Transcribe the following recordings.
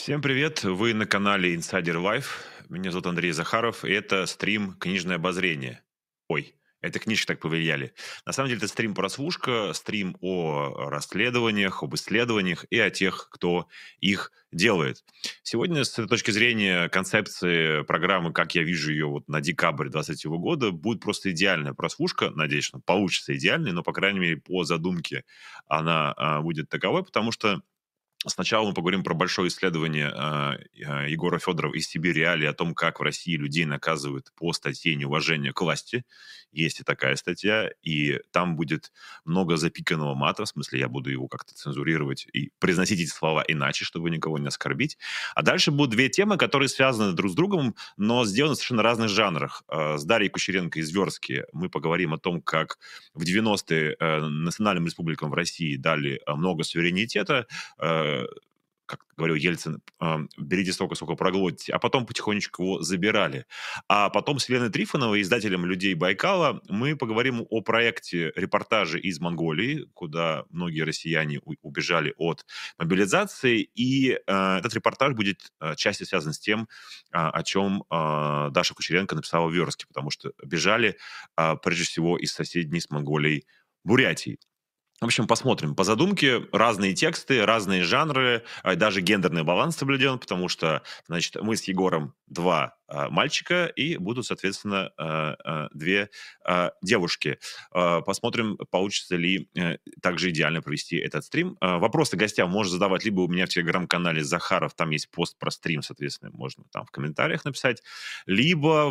Всем привет! Вы на канале Insider Life. Меня зовут Андрей Захаров, и это стрим «Книжное обозрение». Ой, это книжки так повлияли. На самом деле это стрим-прослушка, стрим о расследованиях, об исследованиях и о тех, кто их делает. Сегодня, с точки зрения концепции программы, как я вижу ее вот на декабрь 2023 года, будет просто идеальная прослушка. Надеюсь, что получится идеальной, но, по крайней мере, по задумке она будет таковой, потому что сначала мы поговорим про большое исследование Егора Федорова из «Сибирь Реалии» о том, как в России людей наказывают по статье неуважения к власти. Есть и такая статья, и там будет много запиканного мата, в смысле я буду его как-то цензурировать и произносить эти слова иначе, чтобы никого не оскорбить. А дальше будут две темы, которые связаны друг с другом, но сделаны в совершенно разных жанрах. С Дарьей Кучеренко из Верски мы поговорим о том, как в 90-е национальным республикам в России дали много суверенитета, как говорил Ельцин, берите столько, сколько проглотите, а потом потихонечку его забирали. А потом с Еленой Трифоновой, издателем «Людей Байкала», мы поговорим о проекте репортажи из Монголии, куда многие россияне убежали от мобилизации, и этот репортаж будет отчасти связан с тем, о чем Даша Кучеренко написала в Верске, потому что бежали прежде всего из соседней с Монголией Бурятии. В общем, посмотрим. По задумке разные тексты, разные жанры, даже гендерный баланс соблюден, потому что, значит, мы с Егором два мальчика и будут, соответственно, две девушки. Посмотрим, получится ли также идеально провести этот стрим. Вопросы гостям можно задавать либо у меня в телеграм-канале Захаров, там есть пост про стрим, соответственно, можно там в комментариях написать, либо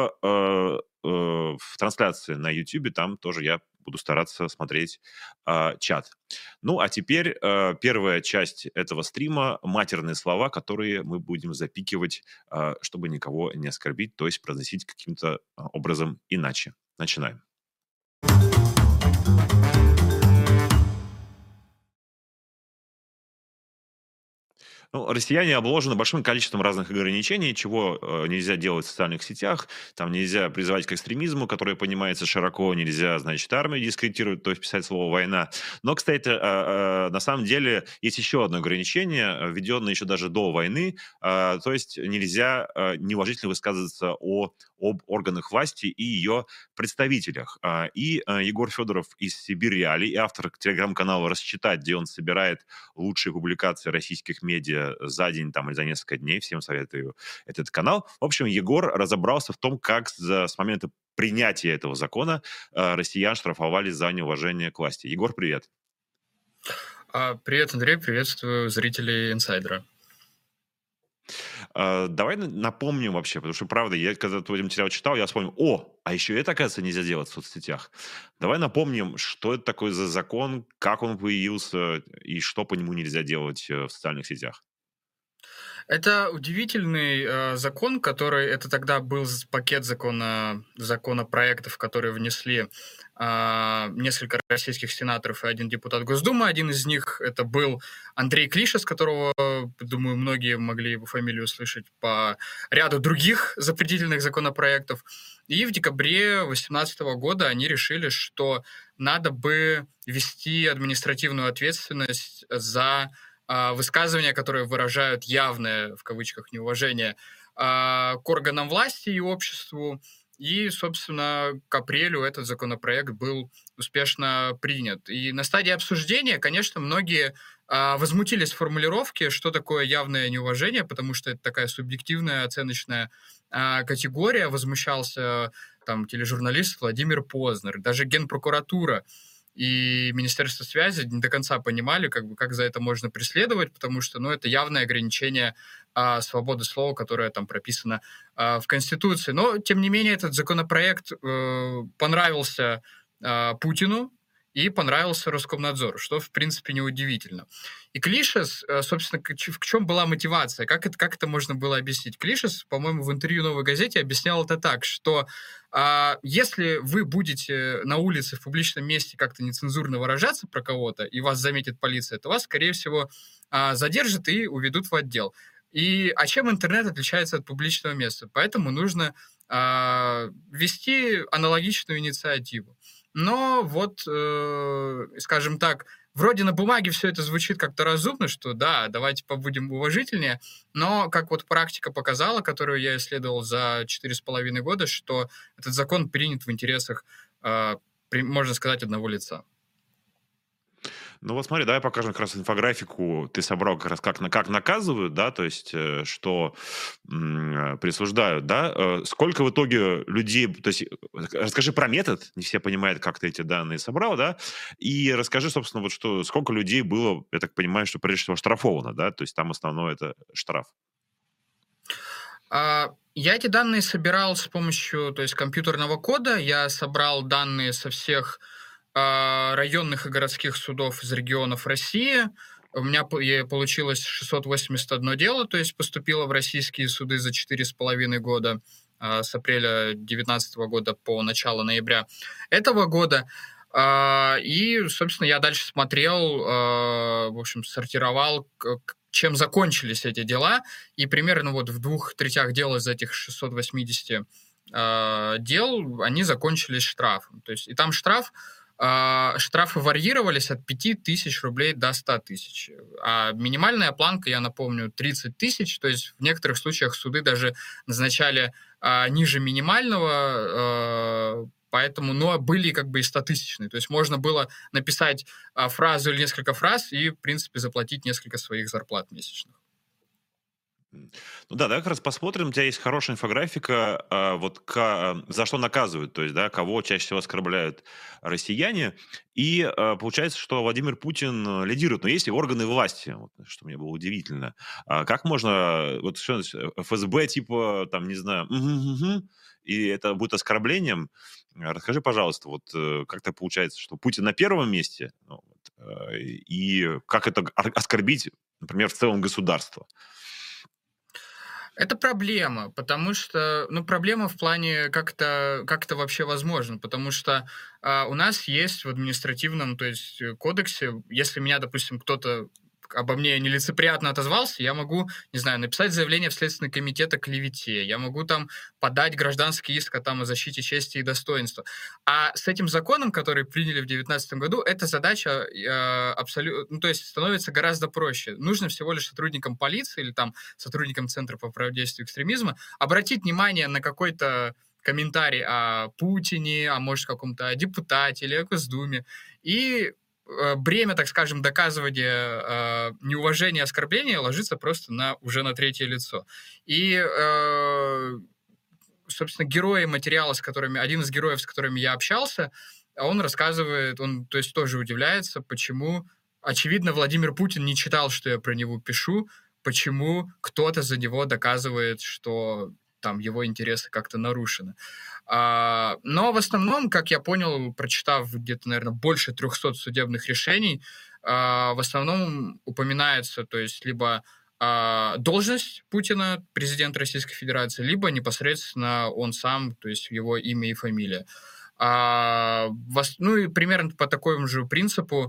в трансляции на YouTube, там тоже я буду стараться смотреть чат. Ну, а теперь первая часть этого стрима — матерные слова, которые мы будем запикивать, чтобы никого не оскорбить, то есть произносить каким-то образом иначе. Начинаем. Ну, россияне обложены большим количеством разных ограничений, чего нельзя делать в социальных сетях. Там нельзя призывать к экстремизму, который понимается широко, нельзя, значит, армию дискредитировать, то есть писать слово «война». Но, кстати, на самом деле есть еще одно ограничение, введенное еще даже до войны, то есть нельзя неуважительно высказываться об органах власти и ее представителях. И Егор Федоров из «Сибирь Реалий», и автор телеграм-канала «Расчитать», где он собирает лучшие публикации российских медиа за день там, или за несколько дней. Всем советую этот канал. В общем, Егор разобрался в том, как с момента принятия этого закона россиян штрафовали за неуважение к власти. Егор, привет. Привет, Андрей, приветствую зрителей «Инсайдера». Давай напомним вообще, потому что, правда, я когда твой материал читал, я вспомнил, а еще это, оказывается, нельзя делать в соцсетях. Давай напомним, что это такое за закон, как он появился и что по нему нельзя делать в социальных сетях. Это удивительный закон, который... Это тогда был пакет законопроектов, которые внесли несколько российских сенаторов и один депутат Госдумы. Один из них это был Андрей Клишес, которого, думаю, многие могли его фамилию услышать по ряду других запретительных законопроектов. И в декабре 2018 года они решили, что надо бы ввести административную ответственность за высказывания, которые выражают явное, в кавычках, неуважение к органам власти и обществу. И, собственно, к апрелю этот законопроект был успешно принят. И на стадии обсуждения, конечно, многие возмутились формулировки, что такое явное неуважение, потому что это такая субъективная оценочная категория. Возмущался там тележурналист Владимир Познер, даже Генпрокуратура и Министерство связи не до конца понимали, как за это можно преследовать, потому что, это явное ограничение свободы слова, которое там прописано в Конституции. Но, тем не менее, этот законопроект понравился Путину и понравился Роскомнадзору, что, в принципе, неудивительно. И Клишес, собственно, в чем была мотивация? Как это можно было объяснить? Клишес, по-моему, в интервью «Новой газете» объяснял это так, что если вы будете на улице в публичном месте как-то нецензурно выражаться про кого-то, и вас заметит полиция, то вас, скорее всего, задержат и уведут в отдел. А чем интернет отличается от публичного места? Поэтому нужно ввести аналогичную инициативу. Но скажем так, вроде на бумаге все это звучит как-то разумно, что да, давайте побудем уважительнее, но как вот практика показала, которую я исследовал за 4,5 года, что этот закон принят в интересах, можно сказать, одного лица. Ну вот смотри, давай покажем как раз инфографику. Ты собрал как раз как наказывают, да, то есть что присуждают, да. Сколько в итоге людей, то есть расскажи про метод, не все понимают, как ты эти данные собрал, да, и расскажи, собственно, вот что, сколько людей было, я так понимаю, что прежде всего оштрафовано, да, то есть там основное это штраф. Я эти данные собирал с помощью, то есть, компьютерного кода. Я собрал данные со всех районных и городских судов из регионов России. У меня получилось 681 дело, то есть поступило в российские суды за 4,5 года, с апреля 2019 года по начало ноября этого года. И, собственно, я дальше смотрел, в общем, сортировал, чем закончились эти дела, и примерно вот в 2/3 дел из этих 680 дел они закончились штрафом. То есть и там штрафы варьировались от 5000 рублей до 100 тысяч. А минимальная планка, я напомню, 30 тысяч. То есть в некоторых случаях суды даже назначали ниже минимального, поэтому, но были как бы и 100-тысячные. То есть можно было написать фразу или несколько фраз и, в принципе, заплатить несколько своих зарплат месячных. Ну да, давай как раз посмотрим. У тебя есть хорошая инфографика, за что наказывают, то есть, да, кого чаще всего оскорбляют россияне. И получается, что Владимир Путин лидирует. Но есть и органы власти, вот, что мне было удивительно. Как можно, вот что ФСБ, типа, там, не знаю, и это будет оскорблением? Расскажи, пожалуйста, вот как так получается, что Путин на первом месте, ну, вот, и как это оскорбить, например, в целом государство? Это проблема, потому что, ну, проблема в плане, как это вообще возможно, потому что у нас есть в административном, то есть кодексе, если меня, допустим, кто-то обо мне нелицеприятно отозвался, я могу, не знаю, написать заявление в Следственный комитет о клевете, я могу там подать гражданский иск там о защите чести и достоинства. А с этим законом, который приняли в 2019 году, эта задача абсолютно, ну, то есть становится гораздо проще. Нужно всего лишь сотрудникам полиции или там сотрудникам Центра по противодействию экстремизма обратить внимание на какой-то комментарий о Путине, а может, каком-то депутате или о Госдуме, и бремя, так скажем, доказывания неуважения, оскорбления ложится просто уже на третье лицо. И, собственно, герои материала, один из героев, с которыми я общался, он рассказывает, он, то есть, тоже удивляется, почему, очевидно, Владимир Путин не читал, что я про него пишу, почему кто-то за него доказывает, что там его интересы как-то нарушены. Но в основном, как я понял, прочитав где-то, наверное, больше 300 судебных решений, в основном упоминается, то есть, либо должность Путина, президента Российской Федерации, либо непосредственно он сам, то есть его имя и фамилия. Ну и примерно по такому же принципу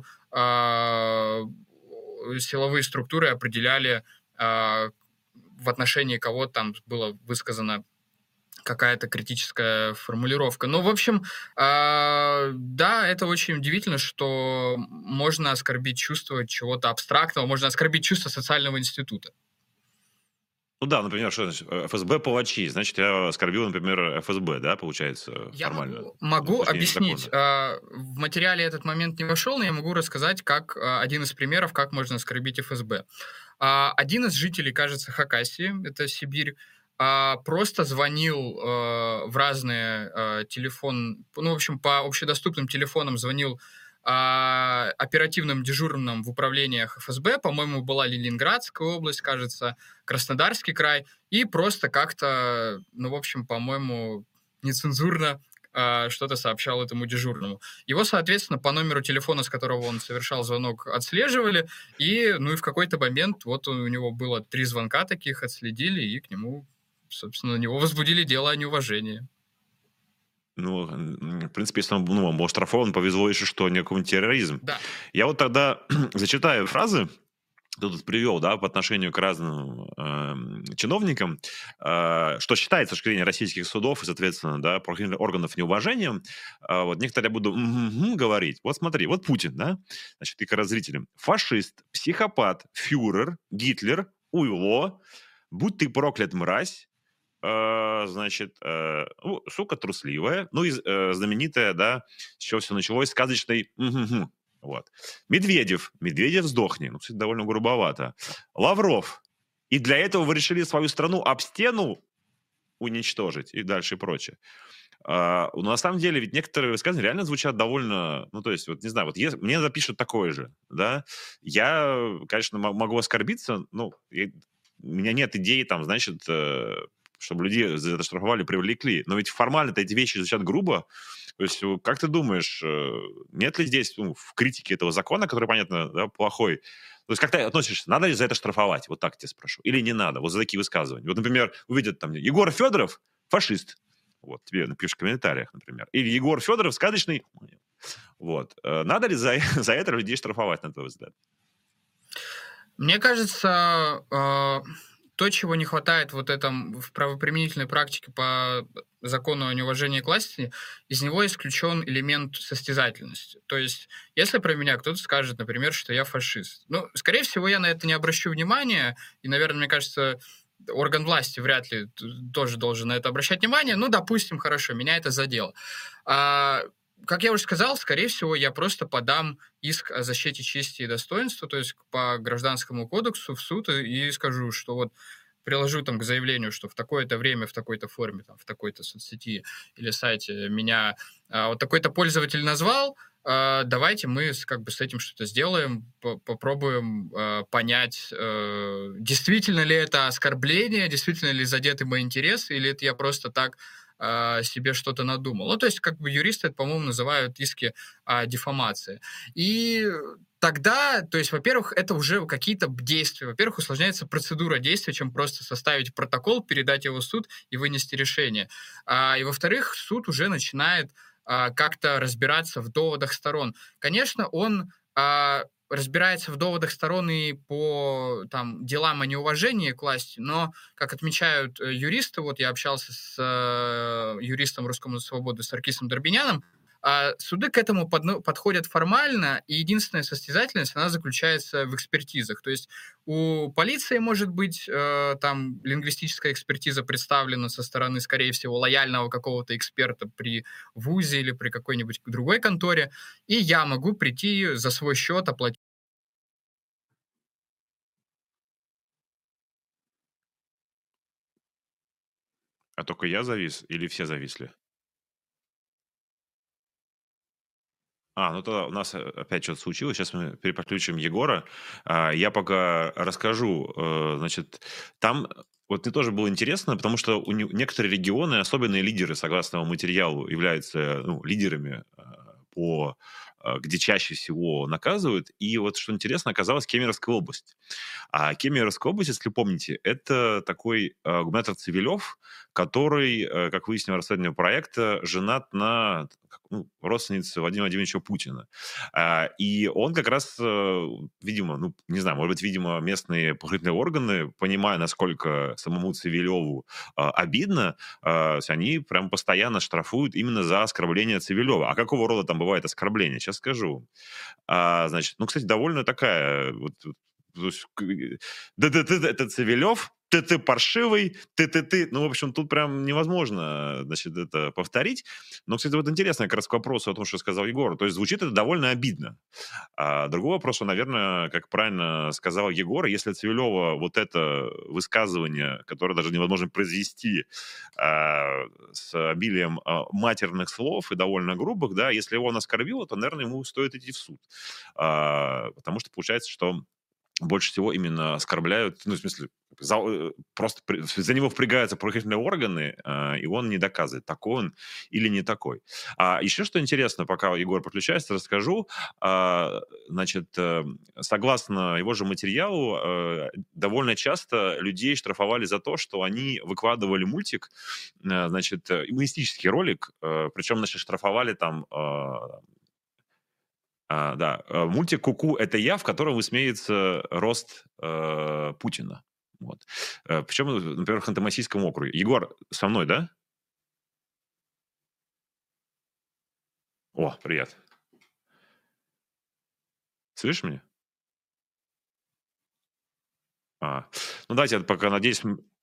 силовые структуры определяли, в отношении кого там было высказано какая-то критическая формулировка. Ну, в общем, да, это очень удивительно, что можно оскорбить чувство чего-то абстрактного, можно оскорбить чувство социального института. Ну да, например, что значит ФСБ палачи, значит, я оскорбил, например, ФСБ, да, получается, Я формально? могу Точнее, объяснить. законно. В материале этот момент не вошел, но я могу рассказать, как один из примеров, как можно оскорбить ФСБ. Один из жителей, кажется, Хакасии, это Сибирь, просто звонил в разные ну, в общем, по общедоступным телефонам звонил оперативным дежурным в управлениях ФСБ, по-моему, была Ленинградская область, кажется, Краснодарский край, и просто как-то, ну, в общем, по-моему, нецензурно что-то сообщал этому дежурному. Его, соответственно, по номеру телефона, с которого он совершал звонок, отслеживали, и, ну, и в какой-то момент вот у него было 3 звонка таких, отследили, и к нему, собственно, на него возбудили дело о неуважении. Ну, в принципе, если он был оштрафован, повезло еще, что не какой-нибудь терроризм. Да. Я вот тогда зачитаю фразы, ты тут привел, да, по отношению к разным чиновникам, что считается с точки зрения российских судов и, соответственно, да, правоохранительных органов неуважением, вот некоторые будут говорить. Вот смотри, вот Путин, да, значит, ты как зрителям. Фашист, психопат, фюрер, Гитлер, уйло, будь ты проклят, мразь, значит, ну, сука трусливая, ну и знаменитая, да, с чего все началось, сказочный вот. Медведев сдохни. Ну, кстати, довольно грубовато. Лавров. И для этого вы решили свою страну об стену уничтожить и дальше и прочее. Но на самом деле ведь некоторые высказывания реально звучат довольно, ну, то есть, вот не знаю, вот мне запишут такое же, да, я, конечно, могу оскорбиться, ну, у меня нет идеи там, значит, чтобы людей за это штрафовали, привлекли, но ведь формально-то эти вещи звучат грубо. То есть, как ты думаешь, нет ли здесь в критике этого закона, который, понятно, да, плохой, то есть как ты относишься, надо ли за это штрафовать? Вот так тебя спрошу. Или не надо? Вот за такие высказывания. Вот, например, увидят там Егор Федоров, фашист. Вот, тебе напишешь в комментариях, например. Или Егор Федоров, сказочный. Вот. Надо ли за это людей штрафовать, на твой взгляд? Мне кажется, то, чего не хватает вот этом в правоприменительной практике по закону о неуважении к власти, из него исключен элемент состязательности. То есть, если про меня кто-то скажет, например, что я фашист, ну, скорее всего, я на это не обращу внимания, и, наверное, мне кажется, орган власти вряд ли тоже должен на это обращать внимание. Ну, допустим, хорошо, меня это задело. Как я уже сказал, скорее всего, я просто подам иск о защите чести и достоинства, то есть по Гражданскому кодексу в суд и скажу, что вот приложу там к заявлению, что в такое-то время, в такой-то форме, там, в такой-то соцсети или сайте меня вот такой-то пользователь назвал, давайте мы как бы с этим что-то сделаем, попробуем понять, действительно ли это оскорбление, действительно ли задеты мои интересы, или это я просто так себе что-то надумал. Ну, то есть, как бы юристы это, по-моему, называют иски о дефамации. И тогда, то есть, во-первых, это уже какие-то действия. Во-первых, усложняется процедура действия, чем просто составить протокол, передать его в суд и вынести решение. И, во-вторых, суд уже начинает как-то разбираться в доводах сторон. Конечно, он разбирается в доводах сторон и по там, делам о неуважении к власти, но, как отмечают юристы, вот я общался с юристом Русскому свободы Саркисом Дорбиняном, суды к этому подходят формально, и единственная состязательность, она заключается в экспертизах. То есть у полиции может быть там лингвистическая экспертиза представлена со стороны, скорее всего, лояльного какого-то эксперта при вузе или при какой-нибудь другой конторе, и я могу прийти за свой счет, оплатить. А только я завис или все зависли? Ну тогда у нас опять что-то случилось. Сейчас мы переподключим Егора. Я пока расскажу. Значит, там вот мне тоже было интересно, потому что некоторые регионы, особенные лидеры, согласно материалу, являются лидерами где чаще всего наказывают. И вот что интересно, оказалась Кемеровская область. А Кемеровская область, если помните, это такой губернатор Цивилев, который, как выяснил расследование проекта, женат на родственнице Владимира Владимировича Путина. И он как раз, видимо, ну, не знаю, может быть, видимо, местные правоохранительные органы, понимая, насколько самому Цивилеву обидно, они прям постоянно штрафуют именно за оскорбление Цивилева. А какого рода там бывает оскорбление? Сейчас скажу. Значит, ну, кстати, довольно такая вот, это Цивилев, ты паршивый, ты. Ну, в общем, тут прям невозможно, значит, это повторить. Но, кстати, вот интересно как раз к вопросу о том, что сказал Егор. То есть звучит это довольно обидно. Другой вопрос, наверное, как правильно сказал Егор, если Цивилева вот это высказывание, которое даже невозможно произвести с обилием матерных слов и довольно грубых, да, если его он оскорбил, то, наверное, ему стоит идти в суд. Потому что получается, что больше всего именно оскорбляют, ну, в смысле, просто за него впрягаются правоохранительные органы, и он не доказывает, такой он или не такой. Еще что интересно, пока Егор подключается, расскажу. Значит, согласно его же материалу, довольно часто людей штрафовали за то, что они выкладывали мультик, значит, юмористический ролик, причем, значит, штрафовали там Да, мультик "Ку-ку- это я", в котором высмеивается рост Путина. Вот. Причем, например, в Ханты-Мансийском округе. Егор, со мной, да? О, привет. Слышишь меня? А. Ну, давайте я пока, надеюсь,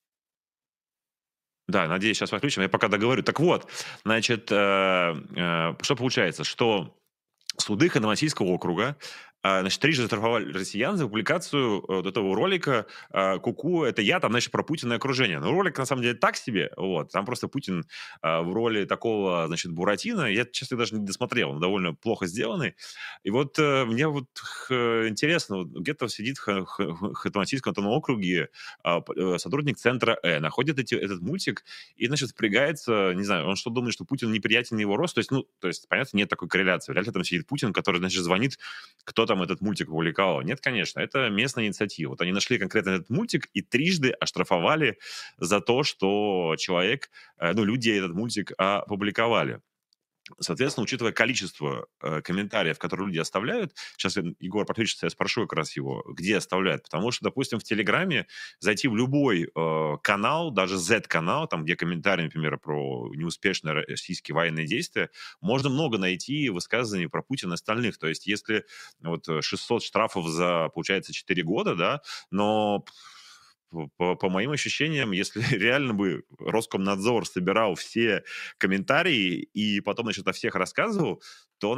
да, надеюсь, сейчас подключим. Я пока договорю. Так вот, значит, что получается, что суды Ханты-Мансийского округа, значит, трижды штрафовали россиян за публикацию вот этого ролика "Ку-ку- это я", там, значит, про Путина и окружение. Но ролик, на самом деле, так себе, вот. Там просто Путин в роли такого, значит, Буратино. Я, честно, даже не досмотрел, он довольно плохо сделанный. И вот мне вот интересно, вот где-то сидит в Ханты-Мансийском автономном округе сотрудник центра находит этот мультик и, значит, впрягается, не знаю, он что думает, что Путин неприятен его рост? То есть, ну, то есть, понятно, нет такой корреляции. Вряд ли там сидит Путин, который, значит, звонит, кто там этот мультик публиковал. Нет, конечно, это местная инициатива. Вот они нашли конкретно этот мультик и трижды оштрафовали за то, что человек, ну, люди этот мультик опубликовали. Соответственно, учитывая количество комментариев, которые люди оставляют, сейчас Егор подключится, я спрошу как раз его, где оставляют, потому что, допустим, в Телеграме зайти в любой канал, даже Z-канал, там, где комментарии, например, про неуспешные российские военные действия, можно много найти высказываний про Путина и остальных. То есть, если вот 600 штрафов за, получается, 4 года, да, но по моим ощущениям, если реально бы Роскомнадзор собирал все комментарии и потом, значит, о всех рассказывал, то,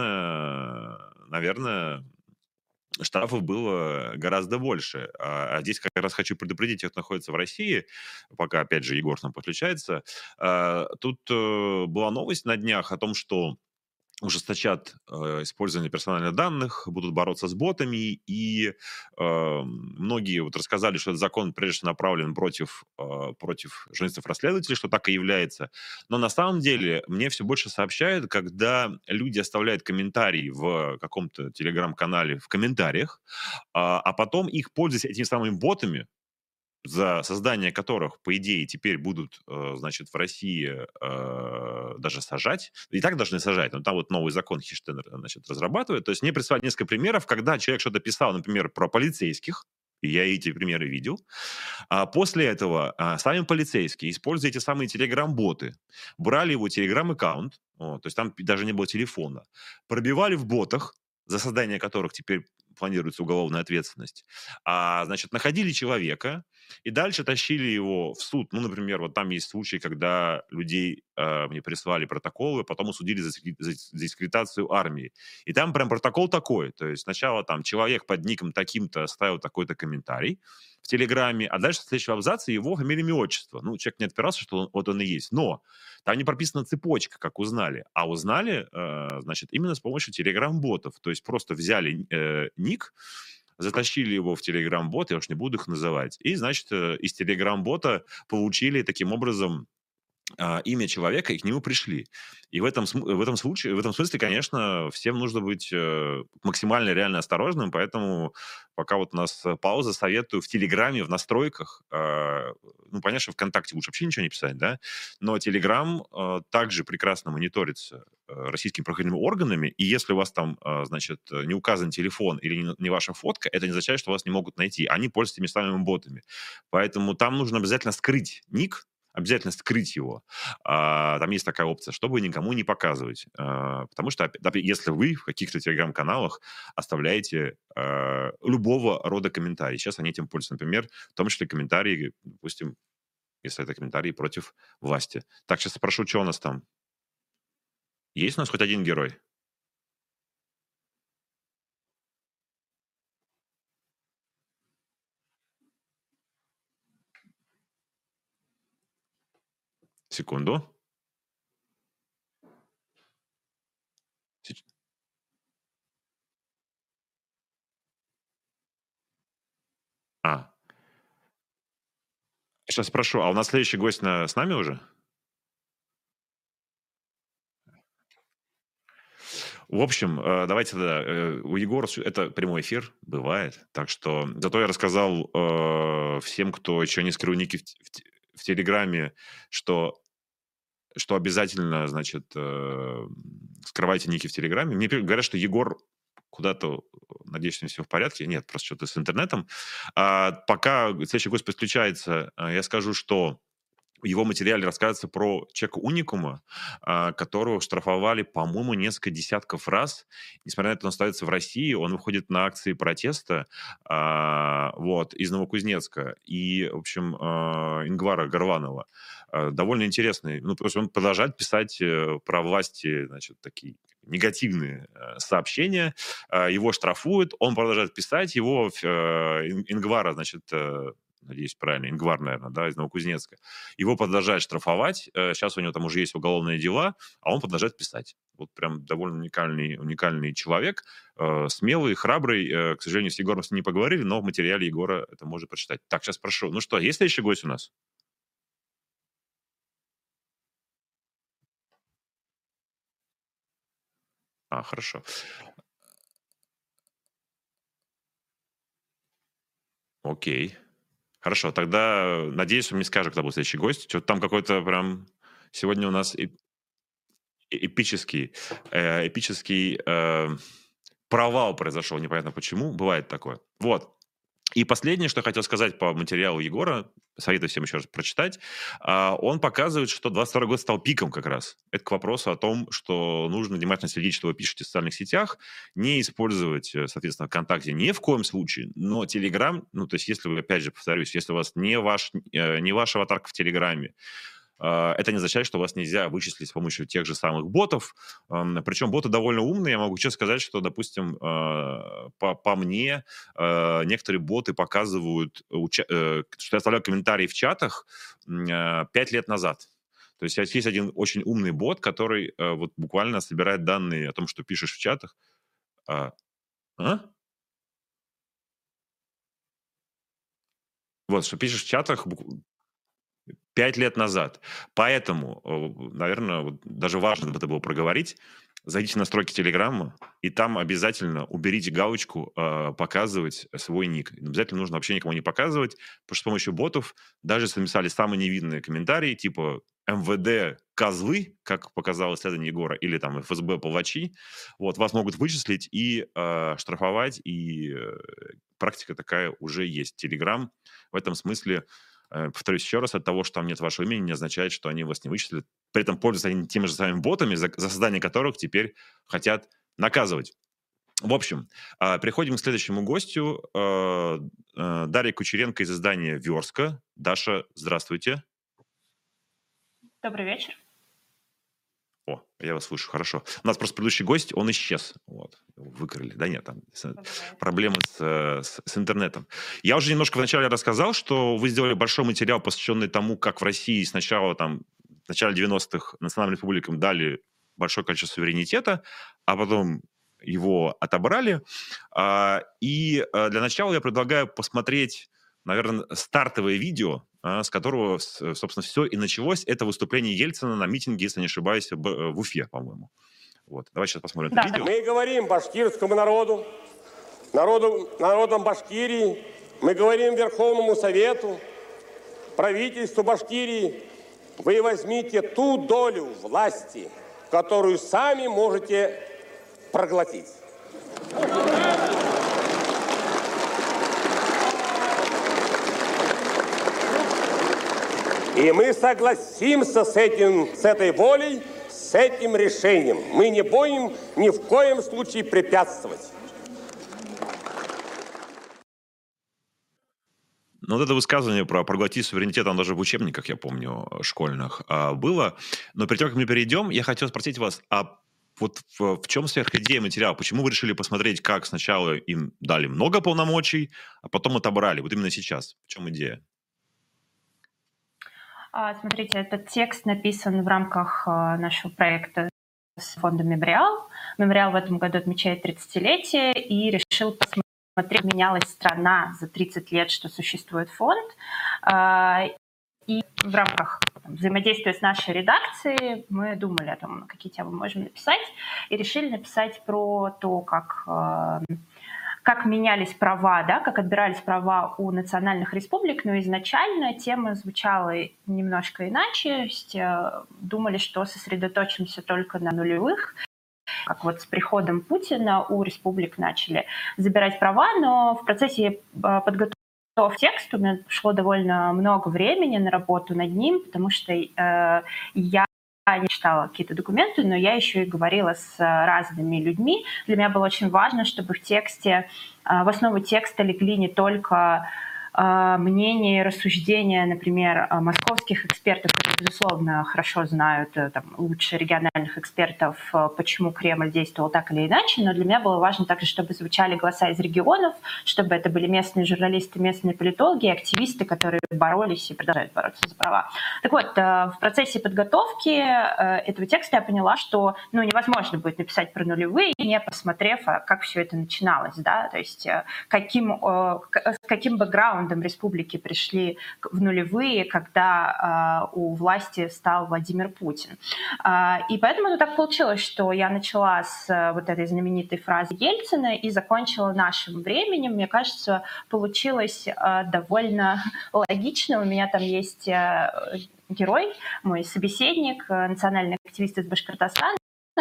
наверное, штрафов было гораздо больше. Здесь как раз хочу предупредить тех, кто находится в России, пока, опять же, Егор к нам подключается. Тут была новость на днях о том, что ужесточат использование персональных данных, будут бороться с ботами, и многие вот рассказали, что этот закон прежде всего направлен против журналистов-расследователей, что так и является. Но на самом деле мне все больше сообщают, когда люди оставляют комментарии в каком-то телеграм-канале в комментариях, а потом их, пользуясь этими самыми ботами, за создание которых, по идее, теперь будут, значит, в России даже сажать. И так должны сажать, но там вот новый закон Хиштен, значит, разрабатывает. То есть мне прислали несколько примеров, когда человек что-то писал, например, про полицейских, и я эти примеры видел. А после этого сами полицейские, используя эти самые телеграм-боты, брали его телеграм-аккаунт, то есть там даже не было телефона, пробивали в ботах, за создание которых теперь планируется уголовная ответственность, значит, находили человека и дальше тащили его в суд. Ну, например, вот там есть случаи, когда людей мне прислали протоколы, потом осудили за дискредитацию армии. И там прям протокол такой. То есть сначала там человек под ником таким-то оставил такой-то комментарий в Телеграме, а дальше в следующем абзаце его фамилия, имя, отчество. Ну, человек не отпирался, что вот он и есть. Но там не прописана цепочка, как узнали. А узнали, значит, именно с помощью телеграм-ботов. То есть просто взяли ник, затащили его в телеграм-бот, я уж не буду их называть, и, значит, из телеграм-бота получили таким образом имя человека, и к нему пришли. И в этом смысле, конечно, всем нужно быть максимально реально осторожным, поэтому пока вот у нас пауза, советую в Телеграме, в настройках, ну, понятно, что ВКонтакте лучше вообще ничего не писать, да, но Телеграм также прекрасно мониторится российскими правоохранительными органами, и если у вас там, значит, не указан телефон или не ваша фотка, это не означает, что вас не могут найти. Они пользуются теми самыми ботами. Поэтому там нужно обязательно скрыть ник, обязательно скрыть его. Там есть такая опция, чтобы никому не показывать. Потому что, если вы в каких-то телеграм-каналах оставляете любого рода комментарии, сейчас они этим пользуются, например, в том числе комментарии, допустим, если это комментарии против власти. Так, сейчас спрошу, что у нас там? Есть у нас хоть один герой? Секунду. Сеч- А, сейчас спрошу, а у нас следующий гость с нами уже? В общем, давайте тогда, у Егора это прямой эфир, бывает. Так что зато я рассказал всем, кто еще не скрыл ники в Телеграме, что обязательно, значит, скрывайте ники в Телеграме. Мне говорят, что Егор куда-то, надеюсь, с ним все в порядке. Нет, просто что-то с интернетом. Пока следующий гость подключается, я скажу, что в его материале рассказывается про человека уникума, которого штрафовали, по-моему, несколько десятков раз. Несмотря на это, он остается в России, он выходит на акции протеста вот, из Новокузнецка. И, в общем, Ингвара Горванова. Довольно интересный. Ну, потому что он продолжает писать про власти, значит, такие негативные сообщения. Его штрафуют, он продолжает писать. Его Ингвара, значит, надеюсь, правильно, Ингвар, наверное, да, из Новокузнецка. Его продолжают штрафовать. Сейчас у него там уже есть уголовные дела, а он продолжает писать. Вот прям довольно уникальный человек, смелый, храбрый. К сожалению, с Егором с ним не поговорили, но в материале Егора это можно прочитать. Так, сейчас прошу. Ну что, есть следующий гость у нас? Хорошо. Окей. Хорошо, тогда, надеюсь, он мне скажет, кто будет следующий гость. Что-то там какой-то прям... Сегодня у нас эпический провал произошел, непонятно почему. Бывает такое. Вот. И последнее, что я хотел сказать по материалу Егора, советую всем еще раз прочитать, он показывает, что 22 год стал пиком как раз. Это к вопросу о том, что нужно внимательно следить, что вы пишете в социальных сетях, не использовать, соответственно, ВКонтакте ни в коем случае, но Телеграм, ну, то есть если вы, опять же, повторюсь, если у вас не ваша аватарка в Телеграме, это не означает, что вас нельзя вычислить с помощью тех же самых ботов. Причем боты довольно умные. Я могу честно сказать, что, допустим, по мне, некоторые боты показывают, что я оставляю комментарии в чатах 5 лет назад. То есть есть один очень умный бот, который вот буквально собирает данные о том, что пишешь в чатах. Вот, что пишешь в чатах 5 лет назад. Поэтому, наверное, вот даже важно это было проговорить. Зайдите в настройки Телеграма, и там обязательно уберите галочку «Показывать свой ник». Обязательно нужно вообще никому не показывать, потому что с помощью ботов, даже если написали самые невинные комментарии, типа «МВД козлы», как показало исследование Егора, или там ФСБ палачи, вот, вас могут вычислить и штрафовать, и практика такая уже есть. Телеграм в этом смысле, повторюсь еще раз, от того, что там нет вашего имени, не означает, что они вас не вычислят. При этом пользуются они теми же самыми ботами, за создание которых теперь хотят наказывать. В общем, переходим к следующему гостю. Дарья Кучеренко из издания «Верстка». Даша, здравствуйте. Добрый вечер. Я вас слышу, хорошо. У нас просто предыдущий гость, он исчез. Вот, его выкрали. Да нет, там проблемы с интернетом. Я уже немножко вначале рассказал, что вы сделали большой материал, посвященный тому, как в России сначала, там, в начале 90-х национальным республикам дали большое количество суверенитета, а потом его отобрали. И для начала я предлагаю посмотреть, наверное, стартовое видео, с которого, собственно, все и началось. Это выступление Ельцина на митинге, если не ошибаюсь, в Уфе, по-моему. Вот. Давай сейчас посмотрим это видео. Мы говорим башкирскому народу, народам Башкирии, мы говорим Верховному Совету, правительству Башкирии, вы возьмите ту долю власти, которую сами можете проглотить. И мы согласимся с этой волей, с этим решением. Мы не будем ни в коем случае препятствовать. Ну, вот это высказывание про проглотить суверенитет, оно даже в учебниках, я помню, школьных было. Но перед тем, как мы перейдем, я хотел спросить вас, а вот в чем сверхидея материала? Почему вы решили посмотреть, как сначала им дали много полномочий, а потом отобрали? Вот именно сейчас. В чем идея? Смотрите, этот текст написан в рамках нашего проекта с фондом «Мемориал». «Мемориал» в этом году отмечает 30-летие и решил посмотреть, как менялась страна за 30 лет, что существует фонд. И в рамках взаимодействия с нашей редакцией мы думали о том, какие темы можем написать, и решили написать про то, как менялись права, да, как отбирались права у национальных республик, но изначально тема звучала немножко иначе. Думали, что сосредоточимся только на нулевых как вот с приходом Путина у республик начали забирать права, но в процессе подготовки текста у меня шло довольно много времени на работу над ним, потому что я не читала какие-то документы, но я еще и говорила с разными людьми. Для меня было очень важно, чтобы в тексте, в основу текста легли не только мнения и рассуждения, например, московских экспертов, которые, безусловно, хорошо знают там, лучше региональных экспертов, почему Кремль действовал так или иначе, но для меня было важно также, чтобы звучали голоса из регионов, чтобы это были местные журналисты, местные политологи, активисты, которые боролись и продолжают бороться за права. Так вот, в процессе подготовки этого текста я поняла, что невозможно будет написать про нулевые, не посмотрев, как все это начиналось, да, то есть с каким бэкграундом республики пришли в нулевые, когда у власти стал Владимир Путин. И поэтому так получилось, что я начала с вот этой знаменитой фразы Ельцина и закончила нашим временем. Мне кажется, получилось довольно логично. У меня там есть герой, мой собеседник, национальный активист из Башкортостана,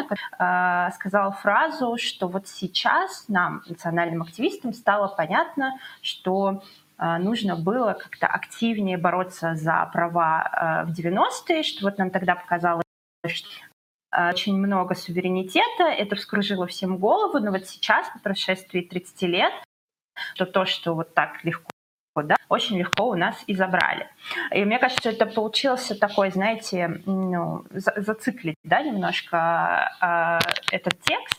сказал фразу, что вот сейчас нам, национальным активистам, стало понятно, что нужно было как-то активнее бороться за права в 90-е, что вот нам тогда показалось, что очень много суверенитета, это вскружило всем голову, но вот сейчас, по прошествии 30 лет, то, что вот так легко, да, очень легко у нас и забрали. И мне кажется, это получился такой, знаете, зациклить, да, немножко этот текст.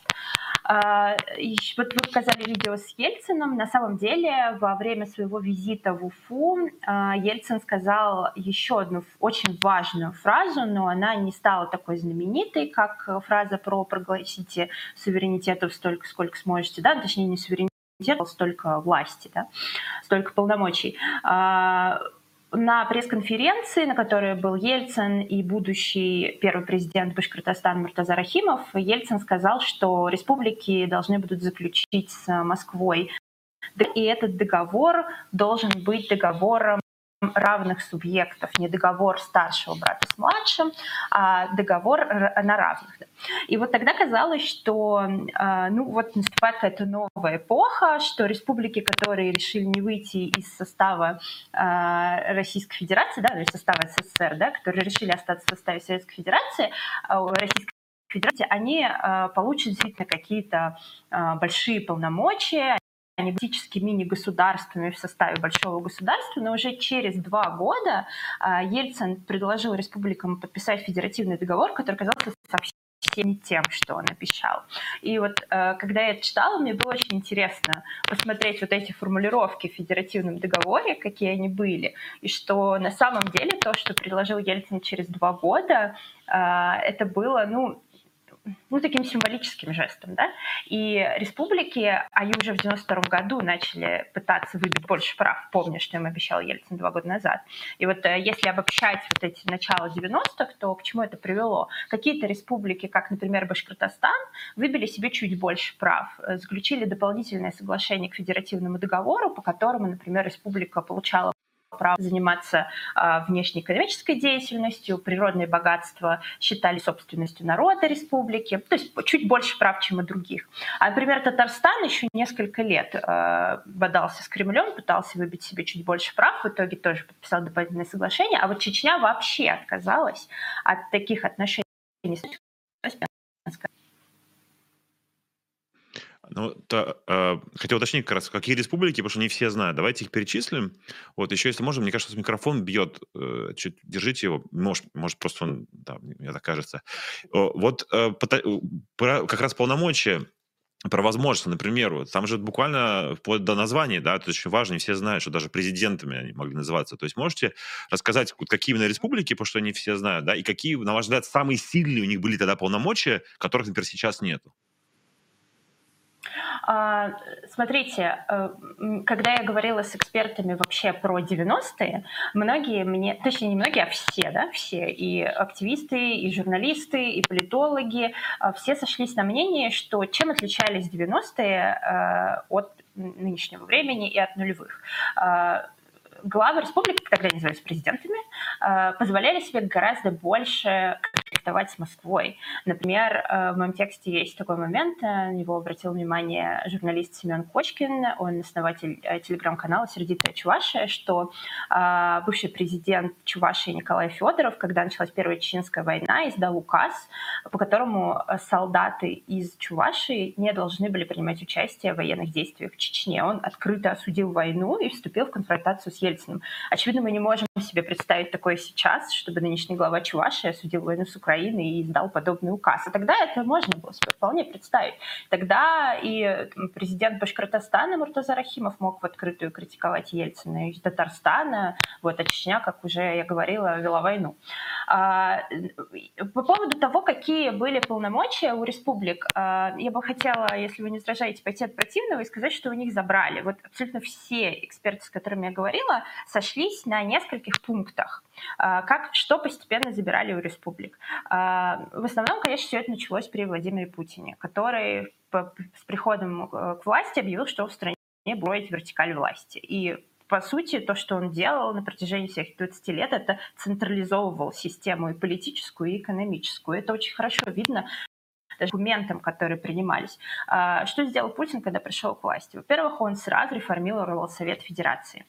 Вот вы показали видео с Ельцином. На самом деле, во время своего визита в Уфу Ельцин сказал еще одну очень важную фразу, но она не стала такой знаменитой, как фраза про «прогласите суверенитетов столько, сколько сможете», да, точнее, не суверенитет, столько власти, да, столько полномочий. На пресс-конференции, на которой был Ельцин и будущий первый президент Башкортостана Муртаза Рахимов, Ельцин сказал, что республики должны будут заключить с Москвой. И этот договор должен быть договором равных субъектов, не договор старшего брата с младшим, а договор на равных. И вот тогда казалось, что вот наступает какая-то новая эпоха, что республики, которые решили не выйти из состава Российской Федерации, да, или состава СССР, да, которые решили остаться в составе Советской Федерации, Российской Федерации, они получат действительно какие-то большие полномочия, они фактически мини-государствами в составе большого государства, но уже через 2 года Ельцин предложил республикам подписать федеративный договор, который казался совсем не тем, что он обещал. И вот когда я это читала, мне было очень интересно посмотреть вот эти формулировки в федеративном договоре, какие они были, и что на самом деле то, что предложил Ельцин через 2 года, это было, таким символическим жестом, да, и республики, они уже в 92 году начали пытаться выбить больше прав, помня, что им обещал Ельцин 2 года назад. И вот если обобщать вот эти начала 90-х, то к чему это привело? Какие-то республики, как, например, Башкортостан, выбили себе чуть больше прав, заключили дополнительное соглашение к федеративному договору, по которому, например, республика получала право заниматься внешнеэкономической деятельностью, природные богатства считали собственностью народа республики, то есть чуть больше прав, чем у других. А, например, Татарстан еще несколько лет бодался с Кремлем, пытался выбить себе чуть больше прав, в итоге тоже подписал дополнительное соглашение, а вот Чечня вообще отказалась от таких отношений с хотел уточнить как раз, какие республики, потому что не все знают. Давайте их перечислим. Вот еще, если можно, мне кажется, микрофон бьет. Чуть держите его. Может просто он, да, мне так кажется. Вот как раз полномочия, про возможности, например, там же буквально вплоть до названий, да, это очень важно, и все знают, что даже президентами они могли называться. То есть можете рассказать, какие именно республики, потому что они все знают, да, и какие, на ваш взгляд, самые сильные у них были тогда полномочия, которых, например, сейчас нету? Смотрите, когда я говорила с экспертами вообще про 90-е, многие мне, точнее не многие, а все, да, все, и активисты, и журналисты, и политологи, все сошлись на мнении, что чем отличались 90-е от нынешнего времени и от нулевых. Главы республик, тогда назывались президентами, позволяли себе гораздо больше конфликтовать с Москвой. Например, в моем тексте есть такой момент, на него обратил внимание журналист Семен Кочкин, он основатель телеграм-канала «Сердитая Чувашия», что бывший президент Чувашии Николай Федоров, когда началась Первая Чеченская война, издал указ, по которому солдаты из Чувашии не должны были принимать участие в военных действиях в Чечне. Он открыто осудил войну и вступил в конфронтацию с Ельциным. Очевидно, мы не можем себе представить такое сейчас, чтобы нынешний глава Чувашии осудил войну с Украиной и издал подобный указ. А тогда это можно было себе вполне представить. Тогда и президент Башкортостана Муртаза Рахимов мог в открытую критиковать Ельцина, из Татарстана, а Чечня, как уже я говорила, вела войну. По поводу того, какие были полномочия у республик, я бы хотела, если вы не возражаете, пойти от противного и сказать, что у них забрали. Вот абсолютно все эксперты, с которыми я говорила, сошлись на нескольких пунктах, что постепенно забирали у республик. В основном, конечно, все это началось при Владимире Путине, который с приходом к власти объявил, что в стране будет вертикаль власти. И по сути, то, что он делал на протяжении всех 20 лет, это централизовывал систему и политическую, и экономическую. Это очень хорошо видно даже документам, которые принимались. Что сделал Путин, когда пришел к власти? Во-первых, он сразу реформировал Совет Федерации.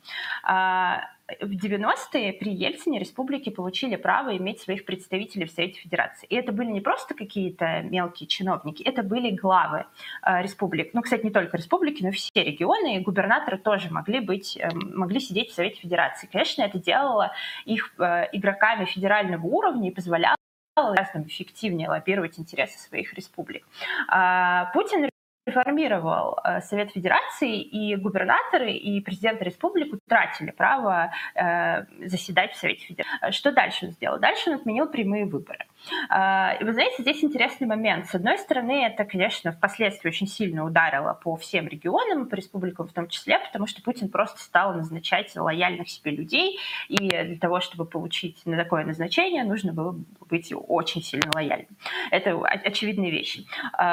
В 90-е при Ельцине республики получили право иметь своих представителей в Совете Федерации. И это были не просто какие-то мелкие чиновники, это были главы республик. Ну, кстати, не только республики, но и все регионы, и губернаторы тоже могли сидеть в Совете Федерации. Конечно, это делало их игроками федерального уровня и позволяло гораздо эффективнее лоббировать интересы своих республик. Путин реформировал Совет Федерации, и губернаторы, и президенты республик утратили право заседать в Совете Федерации. Что дальше он сделал? Дальше он отменил прямые выборы. И вы знаете, здесь интересный момент. С одной стороны, это, конечно, впоследствии очень сильно ударило по всем регионам, по республикам в том числе, потому что Путин просто стал назначать лояльных себе людей, и для того, чтобы получить на такое назначение, нужно было быть очень сильно лояльным. Это очевидные вещи.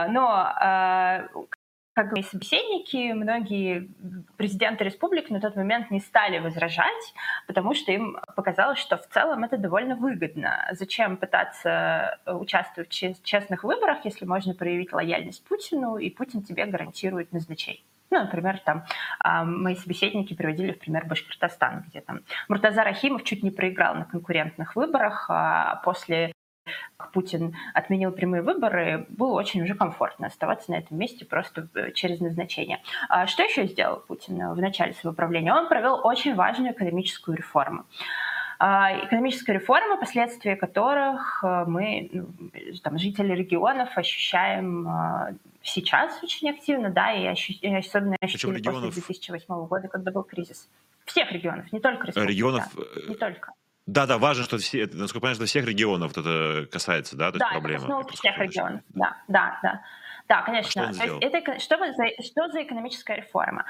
Но как мои собеседники, многие президенты республик на тот момент не стали возражать, потому что им показалось, что в целом это довольно выгодно. Зачем пытаться участвовать в честных выборах, если можно проявить лояльность Путину, и Путин тебе гарантирует назначение? Ну, например, там мои собеседники приводили в пример Башкортостан, где там Муртаза Рахимов чуть не проиграл на конкурентных выборах, а после Путин отменил прямые выборы, было очень уже комфортно оставаться на этом месте просто через назначение. Что еще сделал Путин в начале своего правления? Он провел очень важную экономическую реформу. Экономическая реформа, последствия которых мы, жители регионов, ощущаем сейчас очень активно, да, и особенно ощутили после 2008 года, когда был кризис. Всех регионов, не только республик. Не только. Да, важно, что все, насколько понятно, всех регионов это касается, да, то есть проблема. Да, всех регионов, да. Да, конечно. Что за экономическая реформа?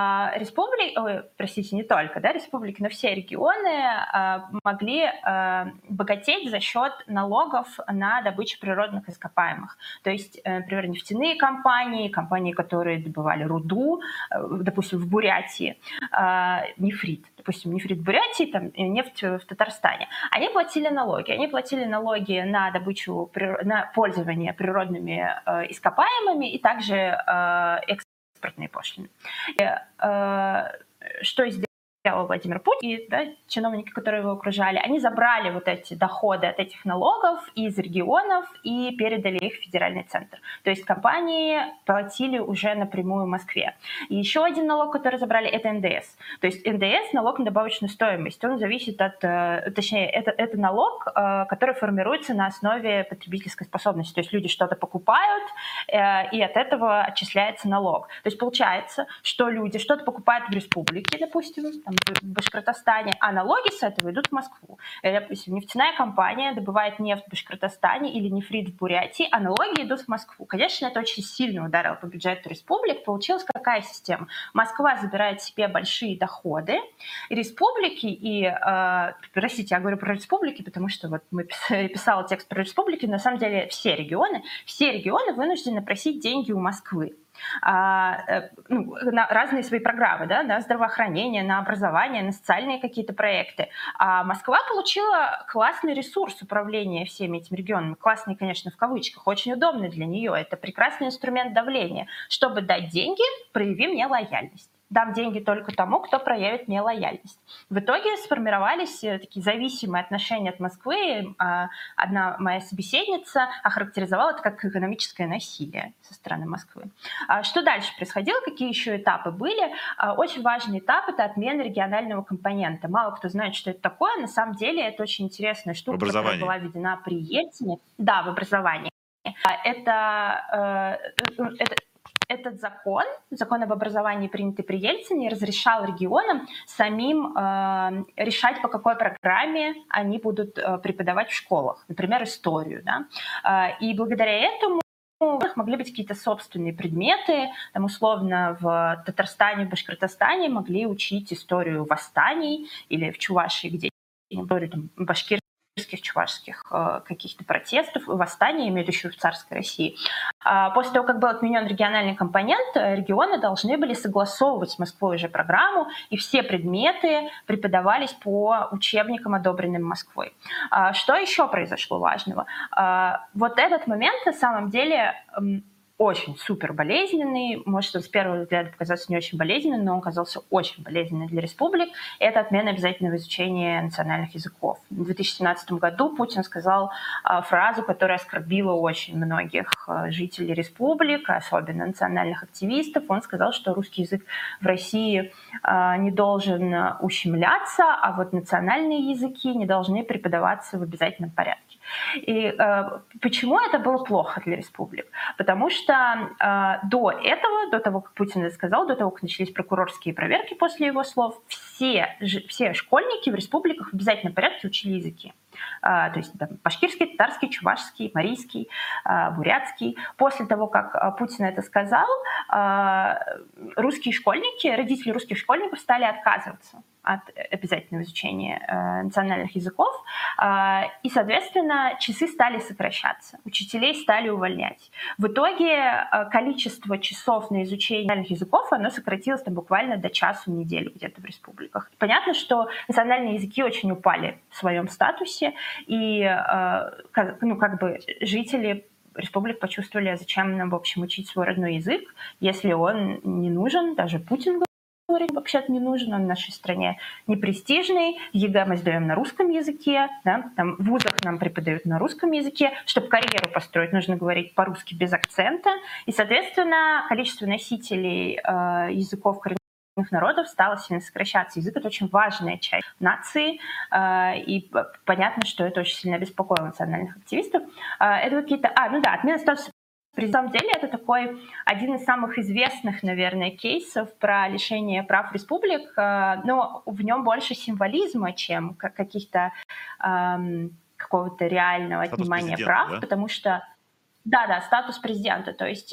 Республики, не только, да, республики, но все регионы могли богатеть за счет налогов на добычу природных ископаемых. То есть, например, нефтяные компании, которые добывали руду, допустим, в Бурятии, нефрит в Бурятии, там, нефть в Татарстане. Они платили налоги. Они платили налоги на добычу, на пользование природными ископаемыми, и также экспортные пошлины. Что сделал Владимир Путин и чиновники, которые его окружали, они забрали вот эти доходы от этих налогов из регионов и передали их в федеральный центр. То есть компании платили уже напрямую Москве. И еще один налог, который забрали, это НДС. То есть НДС — налог на добавочную стоимость. Он зависит это налог, который формируется на основе потребительской способности. То есть люди что-то покупают, и от этого отчисляется налог. То есть получается, что люди что-то покупают в республике, допустим, в Башкортостане, а налоги с этого идут в Москву. Допустим, нефтяная компания добывает нефть в Башкортостане или нефрит в Бурятии, а налоги идут в Москву. Конечно, это очень сильно ударило по бюджету республик. Получилась какая система? Москва забирает себе большие доходы, и республики, простите, я говорю про республики, потому что вот мы писала текст про республики, но на самом деле все регионы вынуждены просить деньги у Москвы. на разные свои программы, да, на здравоохранение, на образование, на социальные какие-то проекты. А Москва получила классный ресурс управления всеми этими регионами. Классный, конечно, в кавычках, очень удобный для нее. Это прекрасный инструмент давления. Чтобы дать деньги, прояви мне лояльность. Дам деньги только тому, кто проявит мне лояльность. В итоге сформировались такие зависимые отношения от Москвы. Одна моя собеседница охарактеризовала это как экономическое насилие со стороны Москвы. Что дальше происходило? Какие еще этапы были? Очень важный этап – это отмена регионального компонента. Мало кто знает, что это такое. На самом деле это очень интересная штука, которая была введена при Ельцине. Да, в образовании. Этот закон об образовании, принятый при Ельцине, разрешал регионам самим решать, по какой программе они будут преподавать в школах, например, историю. Да? И благодаря этому у них могли быть какие-то собственные предметы. Там, условно, в Татарстане, в Башкортостане могли учить историю восстаний, или в Чувашии, где историю башкирских, чувашских каких-то протестов, восстаний, имеют еще в царской России. После того, как был отменен региональный компонент, регионы должны были согласовывать с Москвой уже программу, и все предметы преподавались по учебникам, одобренным Москвой. Что еще произошло важного? Вот этот момент, на самом деле, очень супер болезненный. Может, он с первого взгляда показался не очень болезненным, но он оказался очень болезненным для республик. Это отмена обязательного изучения национальных языков. В 2017 году Путин сказал фразу, которая оскорбила очень многих жителей республик, особенно национальных активистов. Он сказал, что русский язык в России не должен ущемляться, а вот национальные языки не должны преподаваться в обязательном порядке. И почему это было плохо для республик? Потому что до этого, до того, как Путин это сказал, до того, как начались прокурорские проверки после его слов, все школьники в республиках в обязательном порядке учили языки. То есть там, башкирский, татарский, чувашский, марийский, бурятский. После того, как Путин это сказал, русские школьники, родители русских школьников стали отказываться от обязательного изучения национальных языков, и, соответственно, часы стали сокращаться, учителей стали увольнять. В итоге количество часов на изучение национальных языков, оно сократилось там, буквально до часу в неделю где-то в республиках. Понятно, что национальные языки очень упали в своем статусе, и жители республик почувствовали, зачем нам, в общем, учить свой родной язык, если он не нужен, даже Путин говорит, вообще-то не нужен, он в нашей стране непрестижный, ЕГЭ мы сдаем на русском языке, да? Там в вузах нам преподают на русском языке, чтобы карьеру построить, нужно говорить по-русски без акцента, и, соответственно, количество носителей языков коренных народов стало сильно сокращаться. Язык — это очень важная часть нации, и понятно, что это очень сильно беспокоило национальных активистов. Это какие-то... отмена статуса. На самом деле это такой один из самых известных, наверное, кейсов про лишение прав республик, но в нем больше символизма, чем каких-то какого-то реального отнимания прав, да? Потому что да, статус президента, то есть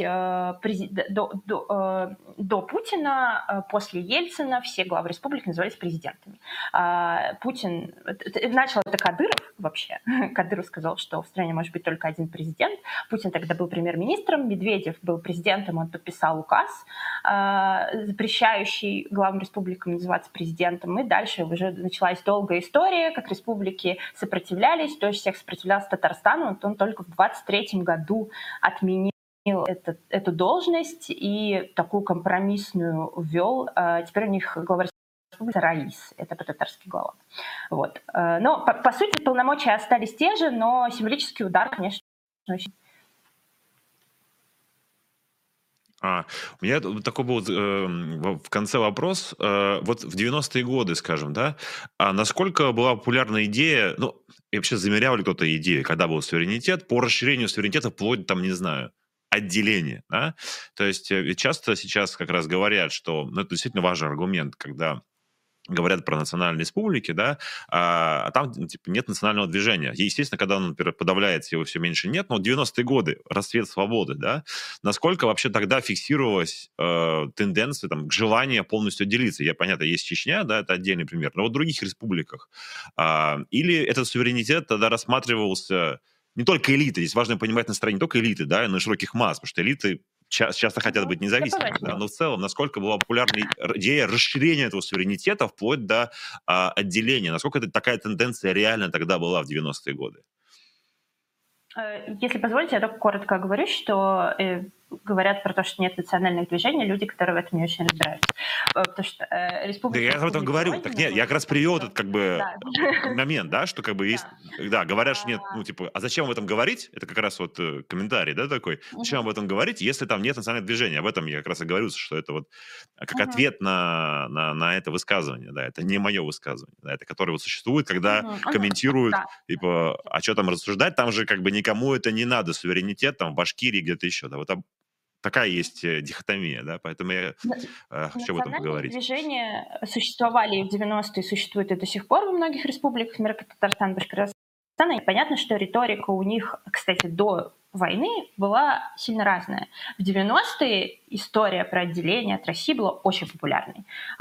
до Путина, после Ельцина все главы республик назывались президентами. Путин, начал это Кадыров вообще. Кадыров сказал, что в стране может быть только один президент. Путин тогда был премьер-министром, Медведев был президентом, он подписал указ, запрещающий главам республикам называться президентом. И дальше уже началась долгая история, как республики сопротивлялись, то есть всех сопротивлялся Татарстану, он только в 23-м году отменил эту должность и такую компромиссную ввел. Теперь у них глава республики Раис, это по-татарски глава. Вот. Но, по сути, полномочия остались те же, но символический удар, конечно, очень... У меня такой был в конце вопрос. Вот в 90-е годы, скажем, да, насколько была популярна идея, и вообще замерял ли кто-то идею, когда был суверенитет, по расширению суверенитета вплоть, там, не знаю, отделения, да? То есть часто сейчас как раз говорят, что это действительно важный аргумент, когда говорят про национальные республики, да, а там нет национального движения. И, естественно, когда он подавляется, его все меньше нет, но 90-е годы, расцвет свободы, да, насколько вообще тогда фиксировалась тенденция к желанию полностью отделиться? Понятно, есть Чечня, да, это отдельный пример, но в других республиках. Или этот суверенитет тогда рассматривался не только элиты, здесь важно понимать настроение не только элиты, да, но и широких масс, потому что элиты часто хотят быть независимыми, да, но в целом, насколько была популярна идея расширения этого суверенитета вплоть до отделения, насколько такая тенденция реально тогда была в 90-е годы? Если позволите, я только коротко оговорюсь, что говорят про то, что нет национальных движений, люди, которые в этом не очень разбираются. Потому что республика... Да, я об этом говорю. Так нет, я как раз привел этот как бы момент, да, что как бы есть... Да, говорят, что нет, ну типа, а зачем об этом говорить? Это как раз вот комментарий, да, такой. Зачем об этом говорить, если там нет национального движения? Об этом я как раз и говорю, что это вот как ответ на это высказывание, да, это не мое высказывание, да, это которое вот существует, когда комментируют, типа, а что там рассуждать, там же как бы никому это не надо, суверенитет там в Башкирии где-то еще, да, вот там такая есть дихотомия, да, поэтому я хочу об этом поговорить. Движения существовали в 90-е, существуют и до сих пор во многих республиках мира, как Татарстан, Башкортостан, и понятно, что риторика у них, кстати, до войны была сильно разная. В 90-е история про отделение от России была очень популярной.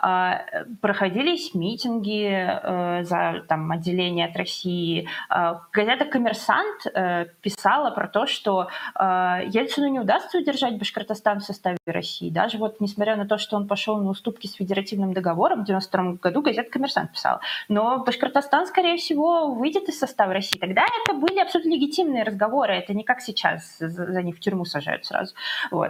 Проходились митинги за там, отделение от России. Газета «Коммерсант» писала про то, что Ельцину не удастся удержать Башкортостан в составе России. Даже вот несмотря на то, что он пошел на уступки с федеративным договором, в 92 году газета «Коммерсант» писала. Но Башкортостан, скорее всего, выйдет из состава России. Тогда это были абсолютно легитимные разговоры. Это не как сейчас, за них в тюрьму сажают сразу. Вот.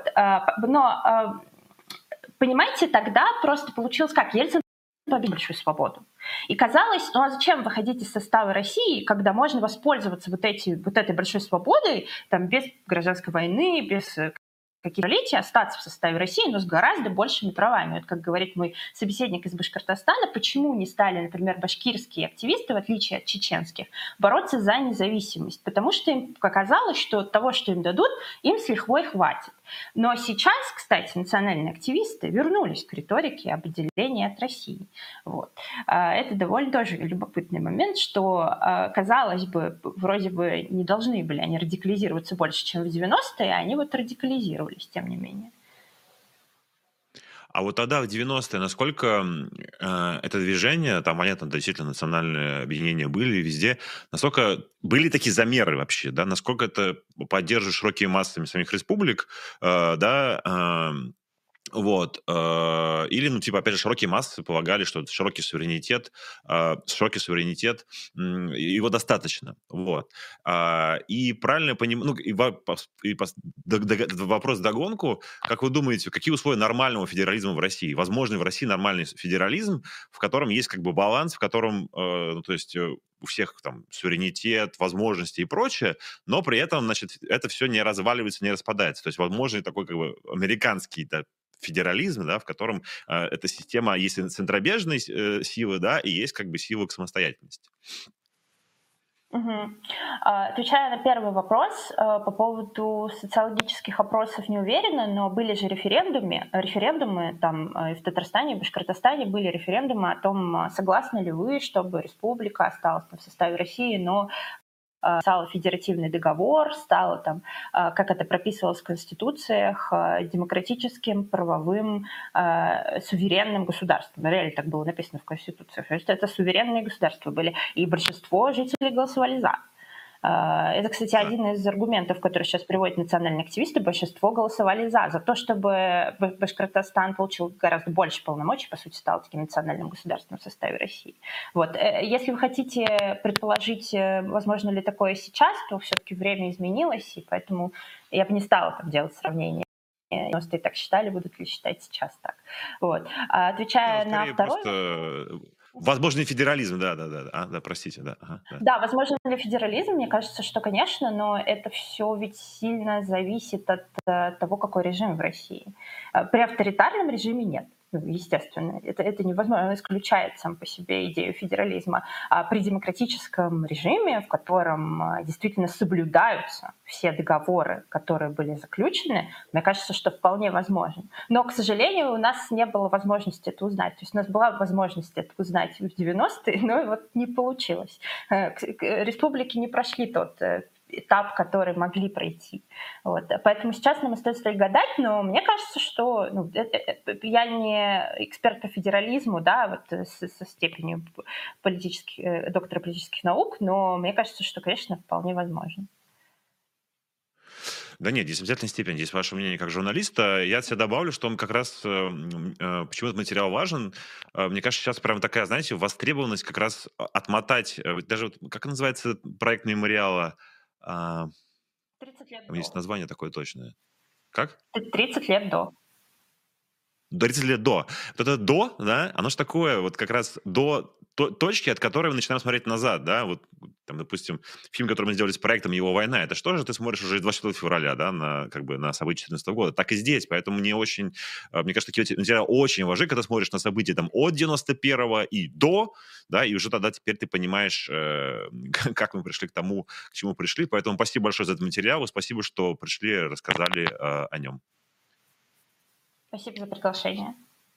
Но, понимаете, тогда просто получилось как? Ельцин победил большую свободу. И казалось, ну а зачем выходить из состава России, когда можно воспользоваться вот этой большой свободой, там, без гражданской войны, без каких-то летий, остаться в составе России, но с гораздо большими правами. Вот как говорит мой собеседник из Башкортостана, почему не стали, например, башкирские активисты, в отличие от чеченских, бороться за независимость? Потому что им показалось, что того, что им дадут, им с лихвой хватит. Но сейчас, кстати, национальные активисты вернулись к риторике об отделении от России. Вот. Это довольно тоже любопытный момент, что, казалось бы, вроде бы не должны были они радикализироваться больше, чем в 90-е, а они вот радикализировались, тем не менее. А вот тогда, в 90-е, насколько это движение, там, понятно, действительно, национальные объединения были везде, насколько были такие замеры вообще, да, насколько это поддерживает широкими массами самих республик, да, вот, или, ну, типа, опять же, широкие массы полагали, что широкий суверенитет, его достаточно, вот. И правильно понимаю, ну, вопрос вдогонку, как вы думаете, какие условия нормального федерализма в России? Возможно, в России нормальный федерализм, в котором есть как бы баланс, в котором, ну, то есть у всех там суверенитет, возможности и прочее, но при этом, значит, это все не разваливается, не распадается. То есть возможно такой как бы американский, да, федерализм, да, в котором эта система есть центробежной силы, да, и есть как бы сила к самостоятельности. Угу. Отвечая на первый вопрос, по поводу социологических опросов не уверена, но были же референдумы там и в Татарстане, и в Башкортостане были референдумы о том, согласны ли вы, чтобы республика осталась в составе России, но стал федеративный договор, стало там, как это прописывалось в конституциях, демократическим, правовым, суверенным государством. Реально так было написано в конституциях. То есть это суверенные государства были. И большинство жителей голосовали за. Это, кстати, один из аргументов, который сейчас приводят национальные активисты. Большинство голосовали за то, чтобы Башкортостан получил гораздо больше полномочий, по сути, стал таким национальным государством в составе России. Вот. Если вы хотите предположить, возможно ли такое сейчас, то все-таки время изменилось, и поэтому я бы не стала так делать сравнение. 90-е так считали, будут ли считать сейчас так. Вот. Отвечая на второй... Возможный федерализм, да, простите, да. Ага, да. Да, возможно ли федерализм? Мне кажется, что, конечно, но это все ведь сильно зависит от того, какой режим в России. При авторитарном режиме нет. Естественно, это невозможно, он исключает сам по себе идею федерализма. А при демократическом режиме, в котором действительно соблюдаются все договоры, которые были заключены, мне кажется, что вполне возможно. Но, к сожалению, у нас не было возможности это узнать. То есть у нас была возможность это узнать в 90-е, но вот не получилось. Республики не прошли тот этап, который могли пройти. Вот. Поэтому сейчас нам остается только гадать, но мне кажется, что я не эксперт по федерализму, да, вот со степенью доктора политических наук, но мне кажется, что, конечно, вполне возможно. Да нет, здесь обязательно степень, здесь ваше мнение как журналиста. Я от себя добавлю, что он как раз, почему этот материал важен. Мне кажется, сейчас прям такая, знаете, востребованность как раз отмотать, даже вот, как называется проект мемориала? 30 лет Там есть до. название такое точное. Как? 30 лет до. 30 лет до. Вот это «до», да, оно же такое, вот как раз до точки, от которой мы начинаем смотреть назад, да, вот, там, допустим, фильм, который мы сделали с проектом «Его война», это что же ты смотришь уже 24 февраля, да, на, как бы, на события 2014 года, так и здесь, поэтому мне очень, мне кажется, такие материалы очень важны, когда смотришь на события там от 91-го и до, да, и уже тогда теперь ты понимаешь, как мы пришли к тому, к чему пришли, поэтому спасибо большое за этот материал, и спасибо, что пришли, рассказали о нем. Спасибо за приглашение.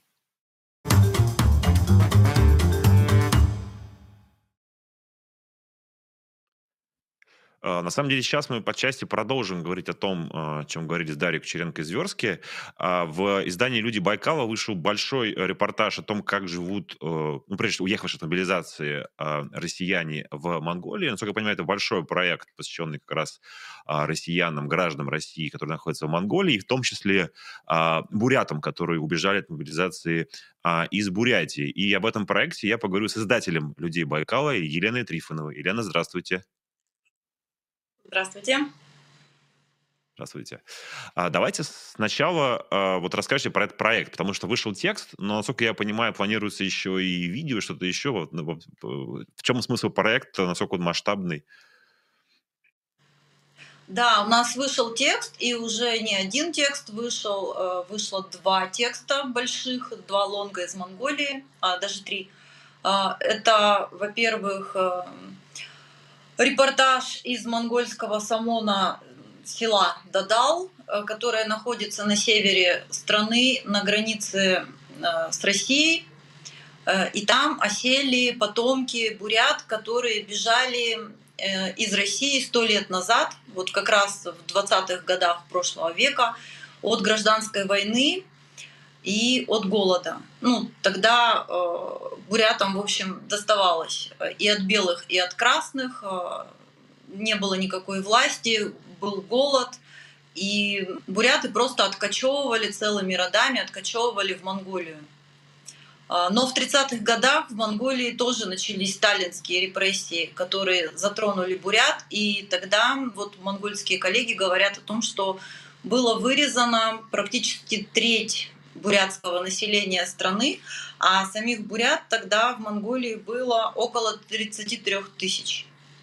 На самом деле сейчас мы по части продолжим говорить о том, о чем говорили с Дарьей Кучеренко из Верски. В издании «Люди Байкала» вышел большой репортаж о том, как живут, ну, прежде всего, уехавшие от мобилизации россияне в Монголии. Насколько я понимаю, это большой проект, посвященный как раз россиянам, гражданам России, которые находятся в Монголии, и в том числе бурятам, которые убежали от мобилизации из Бурятии. И об этом проекте я поговорю с издателем «Людей Байкала» Еленой Трифоновой. Елена, здравствуйте. Здравствуйте. Здравствуйте. Давайте сначала вот расскажите про этот проект, потому что вышел текст, но, насколько я понимаю, планируется еще и видео, что-то еще. Вот, в чем смысл проекта, насколько он масштабный? Да, у нас вышел текст, и уже не один текст вышел. Вышло 2 текста больших, 2 лонга из Монголии, даже 3. Это, во-первых, репортаж из монгольского Самона села Дадал, которое находится на севере страны, на границе с Россией. И там осели потомки бурят, которые бежали из России 100 лет назад, вот как раз в 20-х годах прошлого века, от гражданской войны и от голода. Ну, тогда бурятам, в общем, доставалось и от белых, и от красных. Не было никакой власти, был голод. И буряты просто откачевывали целыми родами, откачевывали в Монголию. Но в 30-х годах в Монголии тоже начались сталинские репрессии, которые затронули бурят. И тогда вот монгольские коллеги говорят о том, что было вырезано практически треть бурятского населения страны, а самих бурят тогда в Монголии было около 33 тысяч.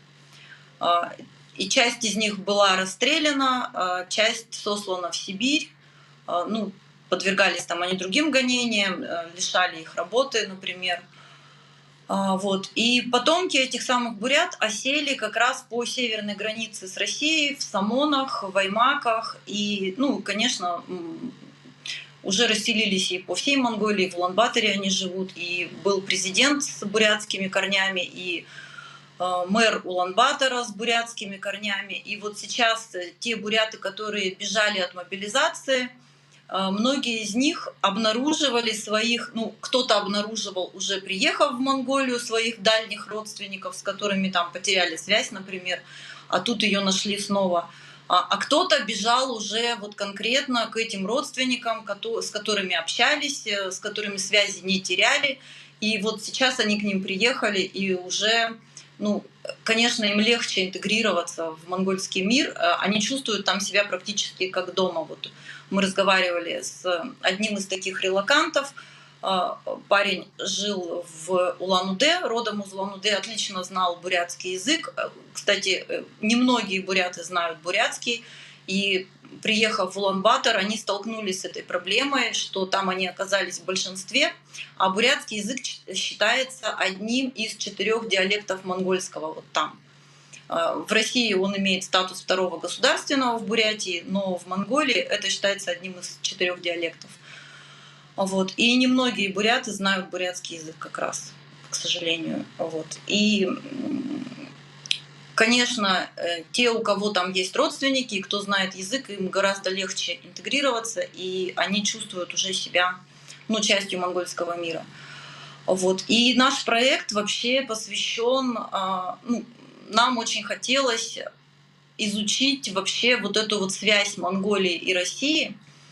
И часть из них была расстреляна, часть сослана в Сибирь. Ну, подвергались там они другим гонениям, лишали их работы, например. Вот. И потомки этих самых бурят осели как раз по северной границе с Россией, в Самонах, в Аймаках. И, ну, конечно, уже расселились и по всей Монголии, в Улан-Баторе они живут. И был президент с бурятскими корнями, и мэр Улан-Батора с бурятскими корнями. И вот сейчас те буряты, которые бежали от мобилизации, многие из них обнаруживали своих, ну, кто-то обнаруживал, уже приехав в Монголию, своих дальних родственников, с которыми там потеряли связь, например, а тут ее нашли снова. А кто-то бежал уже вот конкретно к этим родственникам, с которыми общались, с которыми связи не теряли. И вот сейчас они к ним приехали, и уже, ну, конечно, им легче интегрироваться в монгольский мир. Они чувствуют там себя практически как дома. Вот мы разговаривали с одним из таких релокантов. Парень жил в Улан-Удэ, родом из Улан-Удэ, отлично знал бурятский язык. Кстати, немногие буряты знают бурятский. И приехав в Улан-Батор, они столкнулись с этой проблемой, что там они оказались в большинстве, а бурятский язык считается одним из 4 диалектов монгольского вот там. В России он имеет статус 2-го государственного в Бурятии, но в Монголии это считается одним из 4 диалектов. Вот. И немногие буряты знают бурятский язык как раз, к сожалению. Вот. И, конечно, те, у кого там есть родственники, и кто знает язык, им гораздо легче интегрироваться, и они чувствуют уже себя, ну, частью монгольского мира. Вот. И наш проект вообще посвящен, ну, нам очень хотелось изучить вообще вот эту вот связь Монголии и России,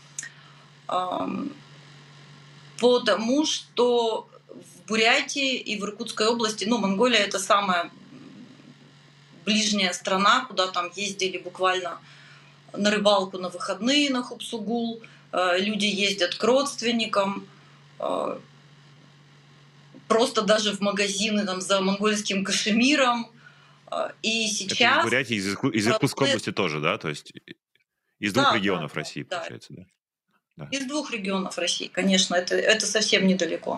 потому что в Бурятии и в Иркутской области, ну, Монголия — это самая ближняя страна, куда там ездили буквально на рыбалку на выходные на Хубсугул, люди ездят к родственникам, просто даже в магазины там, за монгольским кашемиром. И Это из сейчас Бурятии, из Иркутской области тоже, да? То есть из двух да, регионов России, да, получается, да? Да. из 2 регионов России, конечно, это совсем недалеко.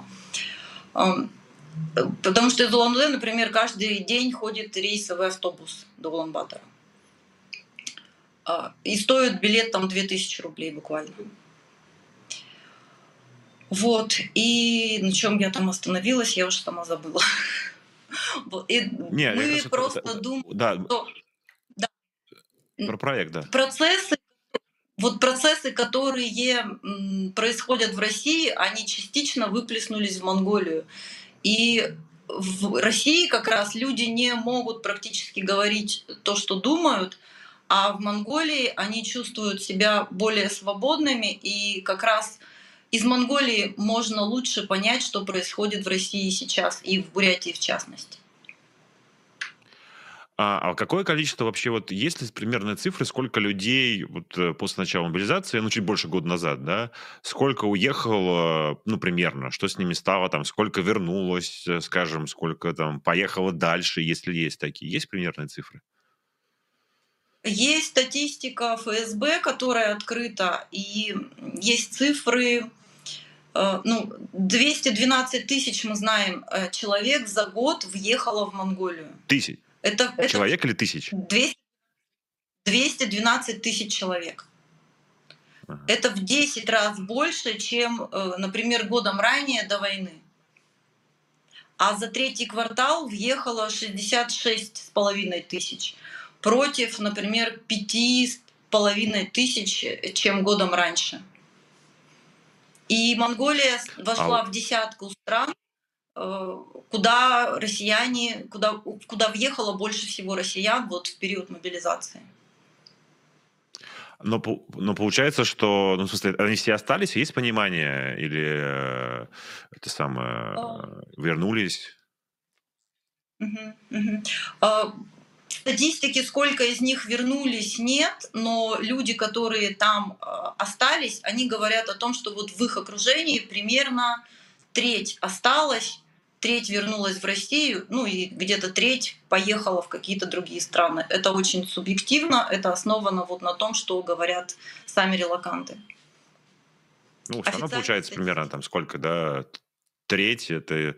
Потому что из Улан-Удэ, например, каждый день ходит рейсовый автобус до Улан-Батора. И стоит билет там 2000 рублей буквально. Вот. И на чем я там остановилась, я уже сама забыла. И Не, я мы кажется, просто думаем, да, что да, про проект, да. процессы, которые происходят в России, они частично выплеснулись в Монголию. И в России как раз люди не могут практически говорить то, что думают, а в Монголии они чувствуют себя более свободными, и как раз из Монголии можно лучше понять, что происходит в России сейчас, и в Бурятии в частности. А какое количество вообще, вот есть ли примерные цифры, сколько людей вот после начала мобилизации, ну, чуть больше года назад, да, сколько уехало, ну, примерно, что с ними стало, там, сколько вернулось, скажем, сколько там поехало дальше, если есть такие? Есть примерные цифры? Есть статистика ФСБ, которая открыта, и есть цифры. 212 тысяч, мы знаем, человек за год въехало в Монголию. Тысяч? Это Человек или тысяч? 212 тысяч человек. Ага. Это в 10 раз больше, чем, например, годом ранее до войны. А за 3-й квартал въехало 66,5 тысяч против, например, 5,5 тысяч, чем годом раньше. И Монголия вошла в десятку стран, куда въехало больше всего россиян вот в период мобилизации. Но получается, что, ну, в смысле, они все остались, есть понимание, или это самое, вернулись? Статистики, сколько из них вернулись, нет, но люди, которые там остались, они говорят о том, что вот в их окружении примерно треть осталась, треть вернулась в Россию, ну и где-то треть поехала в какие-то другие страны. Это очень субъективно, это основано вот на том, что говорят сами релоканты. Ну, все равно получается примерно там сколько, да, треть, это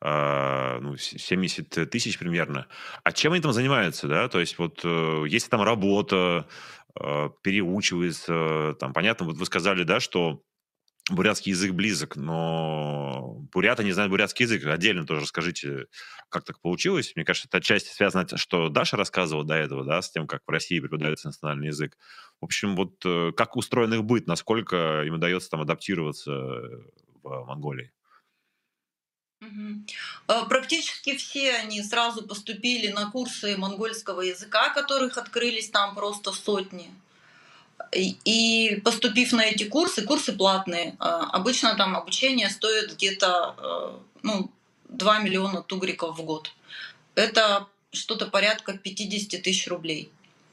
70 тысяч примерно. А чем они там занимаются, да? То есть вот если там работа, переучивается, там, понятно, вот вы сказали, да, что бурятский язык близок, но буряты не знают бурятский язык. Отдельно тоже расскажите, как так получилось. Мне кажется, это отчасти связано, что Даша рассказывала до этого, да, с тем, как в России преподается национальный язык. В общем, вот как устроен их быт, насколько им удается там адаптироваться в Монголии? Практически все они сразу поступили на курсы монгольского языка, которых открылись там просто сотни. И поступив на эти курсы платные, обычно там обучение стоит где-то 2 миллиона тугриков в год. Это что-то порядка 50 тысяч рублей.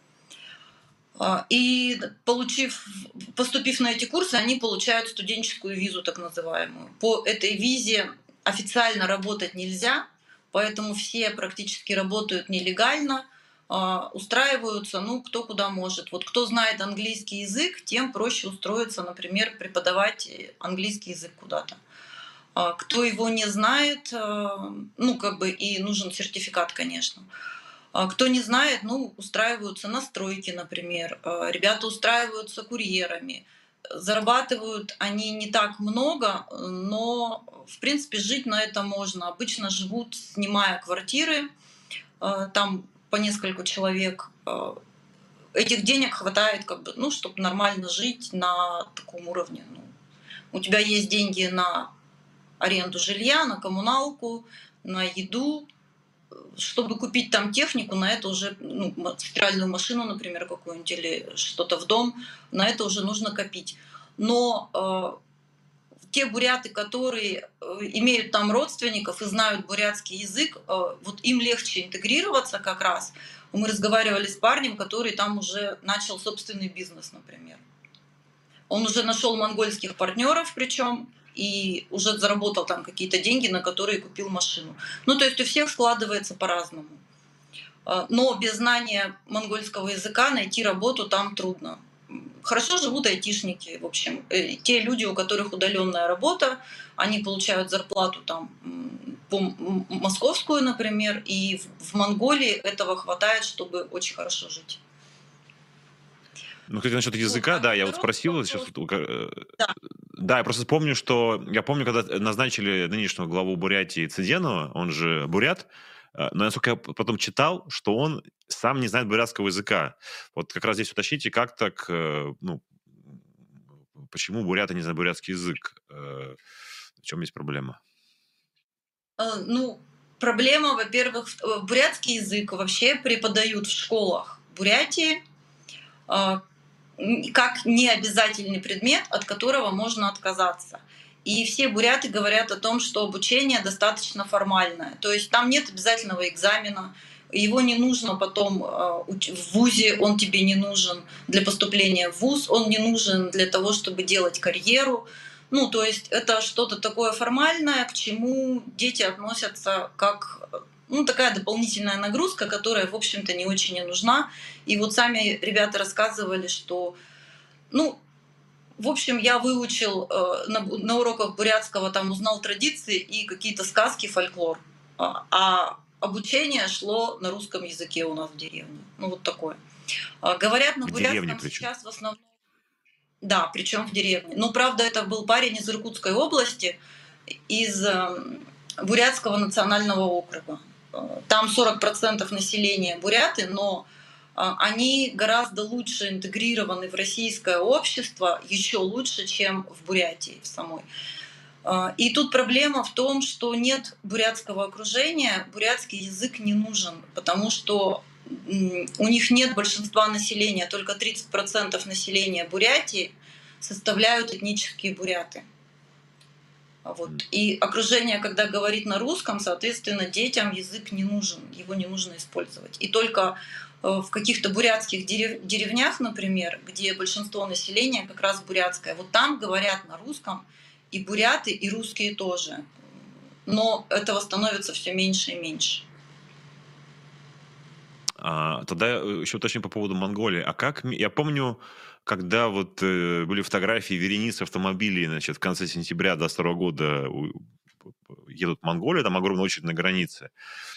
И поступив на эти курсы, они получают студенческую визу, так называемую. По этой визе официально работать нельзя, поэтому все практически работают нелегально, устраиваются, кто куда может. Вот кто знает английский язык, тем проще устроиться, например, преподавать английский язык куда-то. Кто его не знает, и нужен сертификат, конечно. Кто не знает, устраиваются на стройке, например. Ребята устраиваются курьерами. Зарабатывают они не так много, но, в принципе, жить на это можно. Обычно живут, снимая квартиры, там по несколько человек. Этих денег хватает, чтобы нормально жить на таком уровне. У тебя есть деньги на аренду жилья, на коммуналку, на еду, чтобы купить там технику, на это уже, стиральную машину, например, какую-нибудь, или что-то в дом, на это уже нужно копить. Но те буряты, которые имеют там родственников и знают бурятский язык, вот им легче интегрироваться как раз. Мы разговаривали с парнем, который там уже начал собственный бизнес, например. Он уже нашел монгольских партнеров, причем, и уже заработал там какие-то деньги, на которые купил машину. Ну, то есть у всех складывается по-разному. Но без знания монгольского языка найти работу там трудно. Хорошо живут айтишники, в общем. Те люди, у которых удаленная работа, они получают зарплату там московскую, например, и в Монголии этого хватает, чтобы очень хорошо жить. Ну, кстати, насчет языка, да, я вот спросил сейчас. Да, я просто вспомню, что... Я помню, когда назначили нынешнего главу Бурятии Цыденова, он же бурят, но насколько я потом читал, что он сам не знает бурятского языка. Вот как раз здесь уточните, как так, почему буряты не знают бурятский язык? В чем есть проблема? Проблема, во-первых, бурятский язык вообще преподают в школах Бурятии как необязательный предмет, от которого можно отказаться. И все буряты говорят о том, что обучение достаточно формальное. То есть там нет обязательного экзамена, его не нужно потом в вузе, он тебе не нужен для поступления в вуз, он не нужен для того, чтобы делать карьеру. То есть это что-то такое формальное, к чему дети относятся как такая дополнительная нагрузка, которая, в общем-то, не очень и нужна. И вот сами ребята рассказывали, что, в общем, я выучил на уроках бурятского, там узнал традиции и какие-то сказки, фольклор. А обучение шло на русском языке у нас в деревне. Вот такое. Говорят на бурятском сейчас в основном. Да, причем в деревне. Правда, это был парень из Иркутской области, из Бурятского национального округа. Там 40% населения буряты, но они гораздо лучше интегрированы в российское общество, еще лучше, чем в Бурятии в самой. И тут проблема в том, что нет бурятского окружения, бурятский язык не нужен, потому что у них нет большинства населения, только 30% населения Бурятии составляют этнические буряты. И окружение, когда говорит на русском, соответственно, детям язык не нужен, его не нужно использовать. И только в каких-то бурятских деревнях, например, где большинство населения как раз бурятское, вот там говорят на русском и буряты, и русские тоже. Но этого становится все меньше и меньше. Тогда еще уточню по поводу Монголии. А как... Я помню, когда вот были фотографии верениц автомобилей, в конце сентября 2022 года едут в Монголию, там огромная очередь на границе.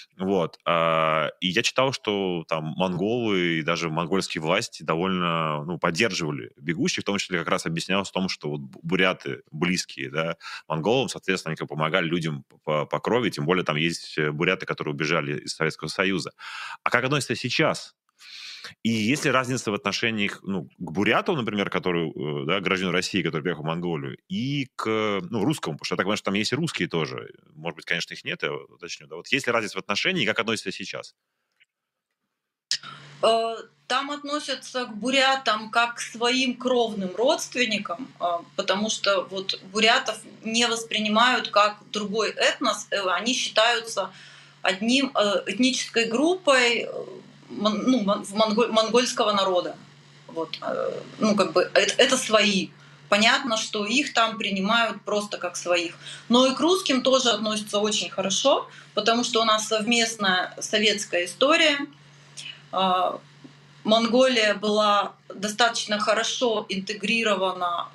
И я читал, что там монголы и даже монгольские власти довольно поддерживали бегущих, в том числе как раз объяснялось в том, что вот буряты близкие, да, монголам, соответственно, они помогали людям по крови, тем более там есть буряты, которые убежали из Советского Союза. А как относятся сейчас? И есть ли разница в отношениях к буряту, например, который, гражданину России, который приехал в Монголию, и к русскому? Потому что я так понимаю, что там есть и русские тоже. Может быть, конечно, их нет, я уточню. Да? Вот есть ли разница в отношениях, и как относятся сейчас? Там относятся к бурятам как к своим кровным родственникам, потому что вот бурятов не воспринимают как другой этнос, они считаются одним этнической группой монгольского народа. Это свои. Понятно, что их там принимают просто как своих. Но и к русским тоже относятся очень хорошо, потому что у нас совместная советская история. Монголия была достаточно хорошо интегрирована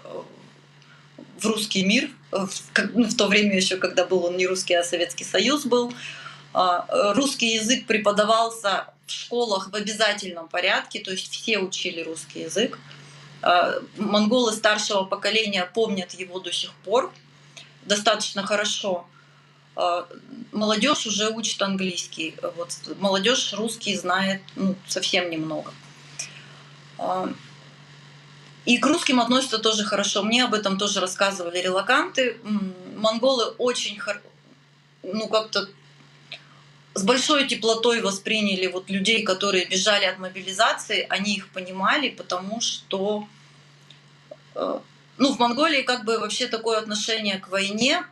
в русский мир, в то время еще, когда был он не русский, а Советский Союз был. Русский язык преподавался в школах в обязательном порядке, то есть все учили русский язык. Монголы старшего поколения помнят его до сих пор достаточно хорошо. Молодежь уже учит английский. Молодежь русский знает совсем немного. И к русским относятся тоже хорошо. Мне об этом тоже рассказывали релоканты. Монголы очень как-то с большой теплотой восприняли вот людей, которые бежали от мобилизации, они их понимали, потому что в Монголии как бы вообще такое отношение к войне,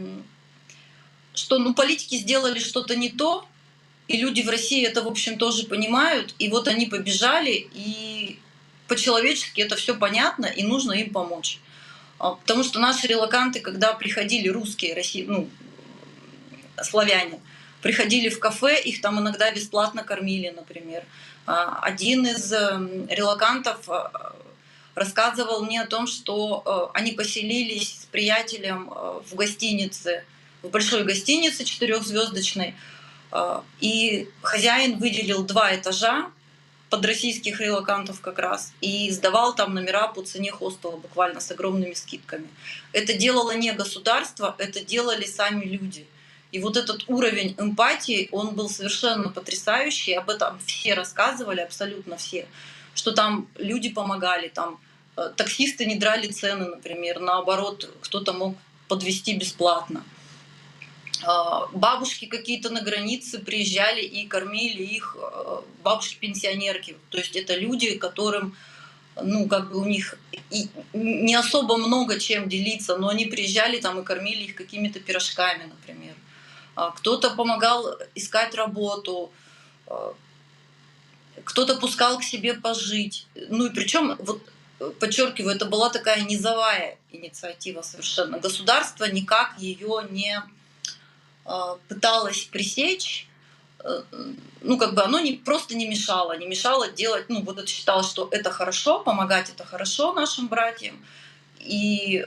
что политики сделали что-то не то, и люди в России это, в общем, тоже понимают, и вот они побежали, и по-человечески это все понятно, и нужно им помочь. Потому что наши релоканты, когда приходили русские, славяне, приходили в кафе, их там иногда бесплатно кормили, например. Один из релокантов рассказывал мне о том, что они поселились с приятелем в гостинице, в большой гостинице 4-звездочной, и хозяин выделил 2 этажа под российских релокантов как раз, и сдавал там номера по цене хостела буквально с огромными скидками. Это делало не государство, это делали сами люди. И вот этот уровень эмпатии, он был совершенно потрясающий, об этом все рассказывали, абсолютно все, что там люди помогали, там таксисты не драли цены, например, наоборот, кто-то мог подвезти бесплатно. Бабушки какие-то на границе приезжали и кормили их, бабушки-пенсионерки. То есть это люди, которым, у них и не особо много чем делиться, но они приезжали там и кормили их какими-то пирожками, например. Кто-то помогал искать работу, кто-то пускал к себе пожить. И причем, подчеркиваю, это была такая низовая инициатива совершенно. Государство никак ее не пыталось пресечь, оно просто не мешало делать, это считалось, что это хорошо, помогать это хорошо нашим братьям, и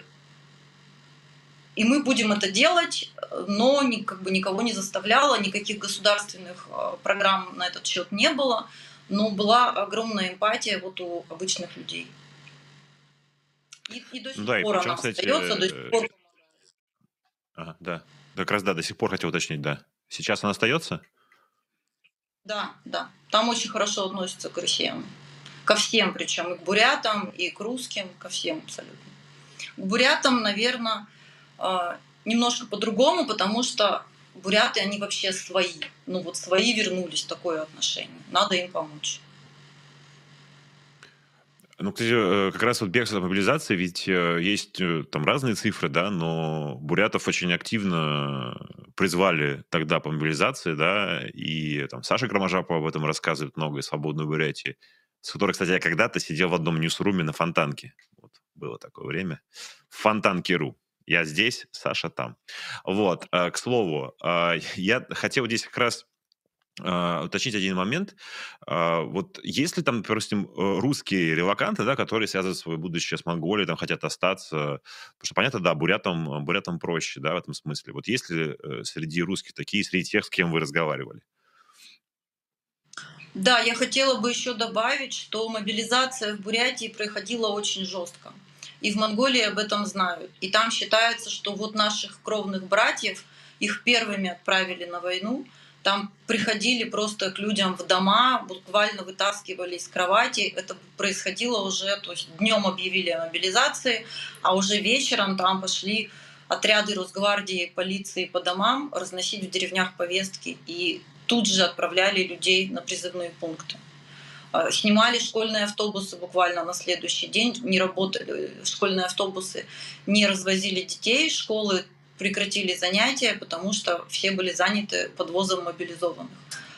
мы будем это делать, но никого не заставляло, никаких государственных программ на этот счет не было, но была огромная эмпатия у обычных людей. И до сих пор она остается, до сих пор. Ага, да. Как раз, до сих пор хотел уточнить, да. Сейчас она остается? Да. Там очень хорошо относятся к россиянам. Ко всем, причем и к бурятам, и к русским, ко всем абсолютно. К бурятам, наверное, немножко по-другому, потому что буряты, они вообще свои. Свои вернулись, такое отношение. Надо им помочь. Кстати, как раз бегство от мобилизации, ведь есть там разные цифры, да, но бурятов очень активно призвали тогда по мобилизации, да, и там Саша Громожапова об этом рассказывает много, из «Свободной Бурятии», с которой, кстати, я когда-то сидел в одном ньюсруме на Фонтанке. Было такое время. В Фонтанке.ру. Я здесь, Саша там. К слову, я хотел здесь как раз уточнить один момент. Есть ли там, допустим, русские релоканты, да, которые связывают свое будущее с Монголией, там хотят остаться? Потому что, понятно, да, бурятам проще, да, в этом смысле. Есть ли среди русских такие, среди тех, с кем вы разговаривали? Да, я хотела бы еще добавить, что мобилизация в Бурятии проходила очень жестко. И в Монголии об этом знают. И там считается, что наших кровных братьев, их первыми отправили на войну. Там приходили просто к людям в дома, буквально вытаскивали из кровати. Это происходило уже, то есть днем объявили о мобилизации, а уже вечером там пошли отряды Росгвардии, полиции по домам разносить в деревнях повестки. И тут же отправляли людей на призывные пункты. Снимали школьные автобусы буквально на следующий день, не работали школьные автобусы, не развозили детей, школы прекратили занятия, потому что все были заняты подвозом мобилизованных.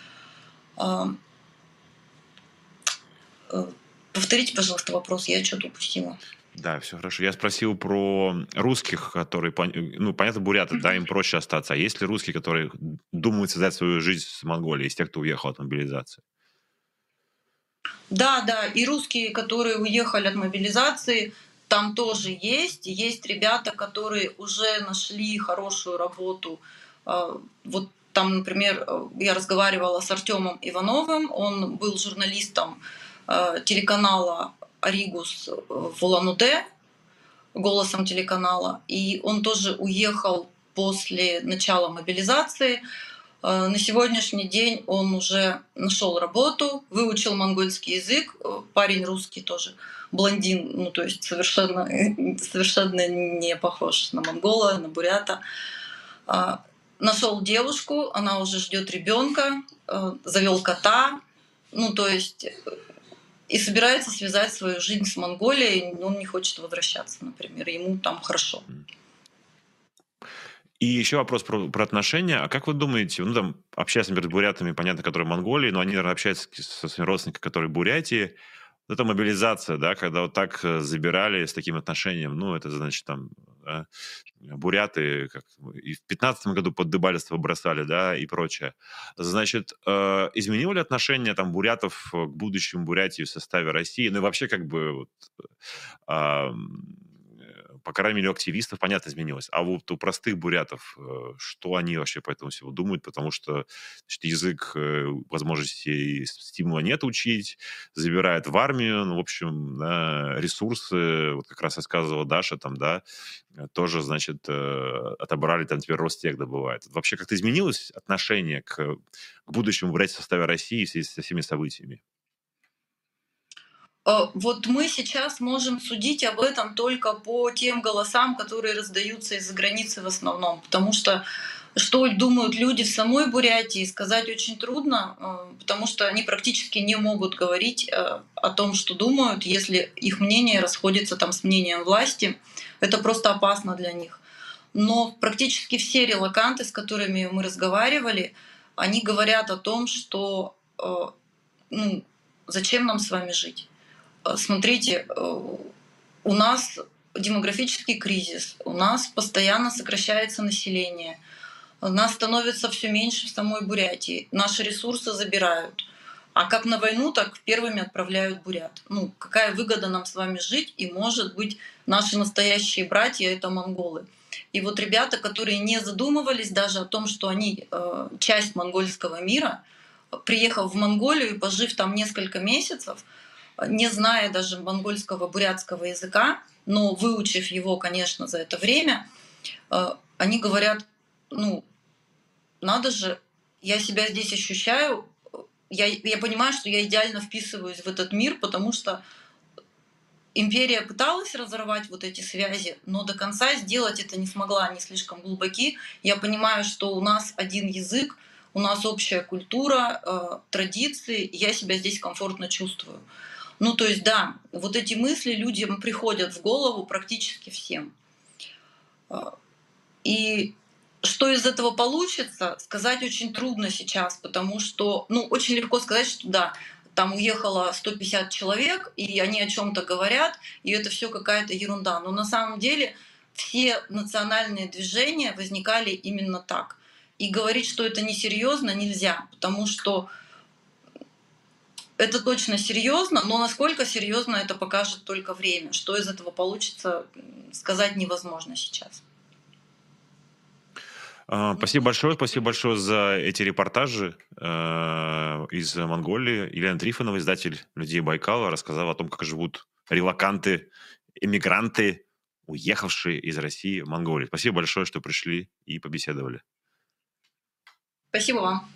Повторите, пожалуйста, вопрос, я что-то упустила. Да, все хорошо. Я спросил про русских, которые, понятно, буряты, да, им проще остаться. А есть ли русские, которые думают связать свою жизнь с Монголией, из тех, кто уехал от мобилизации? Да, и русские, которые уехали от мобилизации, там тоже есть. Есть ребята, которые уже нашли хорошую работу. Там, например, я разговаривала с Артемом Ивановым, он был журналистом телеканала «Аригус» в Улан-Удэ, голосом телеканала, и он тоже уехал после начала мобилизации. На сегодняшний день он уже нашел работу, выучил монгольский язык, парень русский тоже, блондин, то есть совершенно не похож на монгола, на бурята. нашел девушку, она уже ждет ребенка, завел кота, ну то есть и собирается связать свою жизнь с Монголией, он не хочет возвращаться, например, ему там хорошо. И еще вопрос про отношения. А как вы думаете, ну, там, общаясь, например, с бурятами, понятно, которые в Монголии, но они, наверное, общаются со своими родственниками, которые в Бурятии. Вот эта мобилизация, да, когда вот так забирали с таким отношением, ну, это, значит, там, да, буряты как, и в 15 году под Дебальцево бросали, да, и прочее. Значит, изменило ли отношение там бурятов к будущему Бурятии в составе России? Ну, и вообще, как бы, вот, по крайней мере, у активистов, понятно, изменилось. А вот у простых бурятов, что они вообще по этому всего думают? Потому что, значит, язык, возможностей, стимула нет учить, забирают в армию, ну, в общем, да, ресурсы, вот как раз рассказывала Даша, там, да, тоже, значит, отобрали, там теперь Ростех добывает. Вообще как-то изменилось отношение к будущему Бурятии в составе России в связи со всеми событиями? Вот мы сейчас можем судить об этом только по тем голосам, которые раздаются из-за границы в основном, потому что думают люди в самой Бурятии, сказать очень трудно, потому что они практически не могут говорить о том, что думают, если их мнение расходится там с мнением власти. Это просто опасно для них. Но практически все релоканты, с которыми мы разговаривали, они говорят о том, что ну, зачем нам с вами жить? Смотрите, у нас демографический кризис, у нас постоянно сокращается население, нас становится все меньше в самой Бурятии, наши ресурсы забирают. А как на войну, так первыми отправляют бурят. Ну, какая выгода нам с вами жить? И, может быть, наши настоящие братья — это монголы. И вот ребята, которые не задумывались даже о том, что они часть монгольского мира, приехав в Монголию и пожив там несколько месяцев, не зная даже монгольского, бурятского языка, но выучив его, конечно, за это время, они говорят, ну, надо же, я себя здесь ощущаю, я понимаю, что я идеально вписываюсь в этот мир, потому что империя пыталась разорвать вот эти связи, но до конца сделать это не смогла, они слишком глубоки. Я понимаю, что у нас один язык, у нас общая культура, традиции, и я себя здесь комфортно чувствую. Ну, то есть, да, вот эти мысли людям приходят в голову практически всем. И что из этого получится, сказать очень трудно сейчас, потому что, ну, очень легко сказать, что да, там уехало 150 человек, и они о чем то говорят, и это все какая-то ерунда. Но на самом деле все национальные движения возникали именно так. И говорить, что это несерьезно, нельзя, потому что это точно серьезно, но насколько серьезно это покажет только время. Что из этого получится, сказать невозможно сейчас. Спасибо большое за эти репортажи из Монголии. Елена Трифонова, издатель «Людей Байкала», рассказала о том, как живут релоканты, эмигранты, уехавшие из России в Монголию. Спасибо большое, что пришли и побеседовали. Спасибо вам.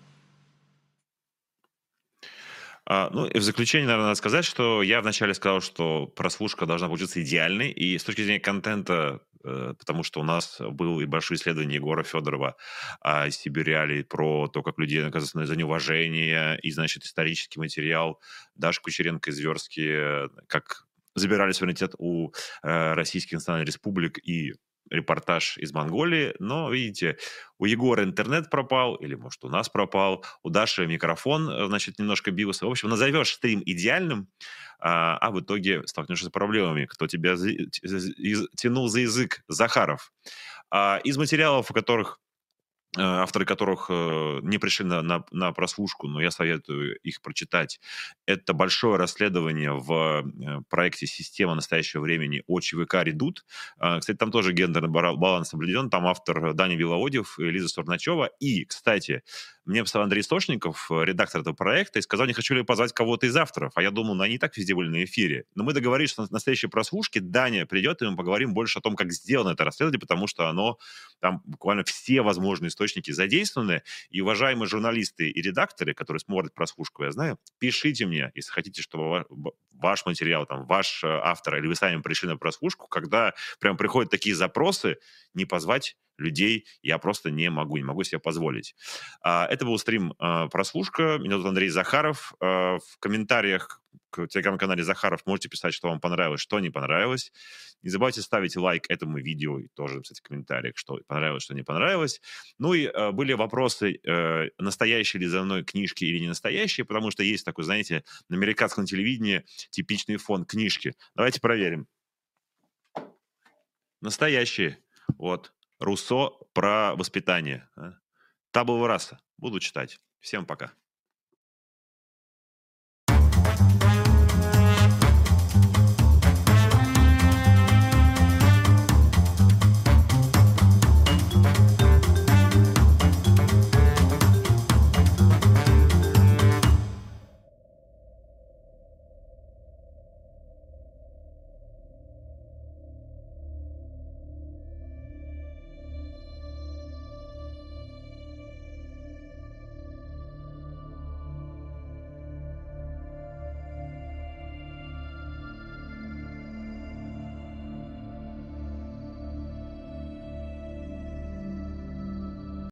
Ну, и в заключение, наверное, надо сказать, что я вначале сказал, что прослушка должна получиться идеальной, и с точки зрения контента, потому что у нас было и большое исследование Егора Федорова из Сибириалии про то, как людей наказывают за неуважение, и, значит, исторический материал Даши Кучеренко из Верски, как забирали суверенитет у российских национальных республик, и репортаж из Монголии, но, видите, у Егора интернет пропал, или, может, у нас пропал, у Даши микрофон, значит, немножко бился. В общем, назовешь стрим идеальным, а в итоге столкнешься с проблемами. Кто тебя тянул за язык? Захаров. Из материалов, у которых авторы которых не пришли на прослушку, но я советую их прочитать. Это большое расследование в проекте «Система настоящего времени» о ЧВК «Редут». Кстати, там тоже гендерный баланс соблюден. Там автор Даня Беловодьев и Лиза Сторначева. И, кстати, мне писал Андрей Стошников, редактор этого проекта, и сказал, не хочу ли позвать кого-то из авторов. А я думал, ну, они и так везде были на эфире. Но мы договорились, что на настоящей прослушке Даня придет, и мы поговорим больше о том, как сделано это расследование, потому что оно, там буквально все возможные источники задействованы. И, уважаемые журналисты и редакторы, которые смотрят прослушку, я знаю, пишите мне, если хотите, чтобы ваш материал, там, ваш автор, или вы сами пришли на прослушку, когда прям приходят такие запросы, не позвать людей я просто не могу себе позволить. Это был стрим «Прослушка». Меня зовут Андрей Захаров. В комментариях к телеграм-канале Захаров можете писать, что вам понравилось, что не понравилось. Не забывайте ставить лайк этому видео и тоже написать в комментариях, что понравилось, что не понравилось. Ну и были вопросы, настоящие ли за мной книжки или не настоящие, потому что есть такой, знаете, на американском телевидении типичный фон книжки. Давайте проверим. Настоящие. Вот. Руссо про воспитание. Табula раса. Буду читать. Всем пока.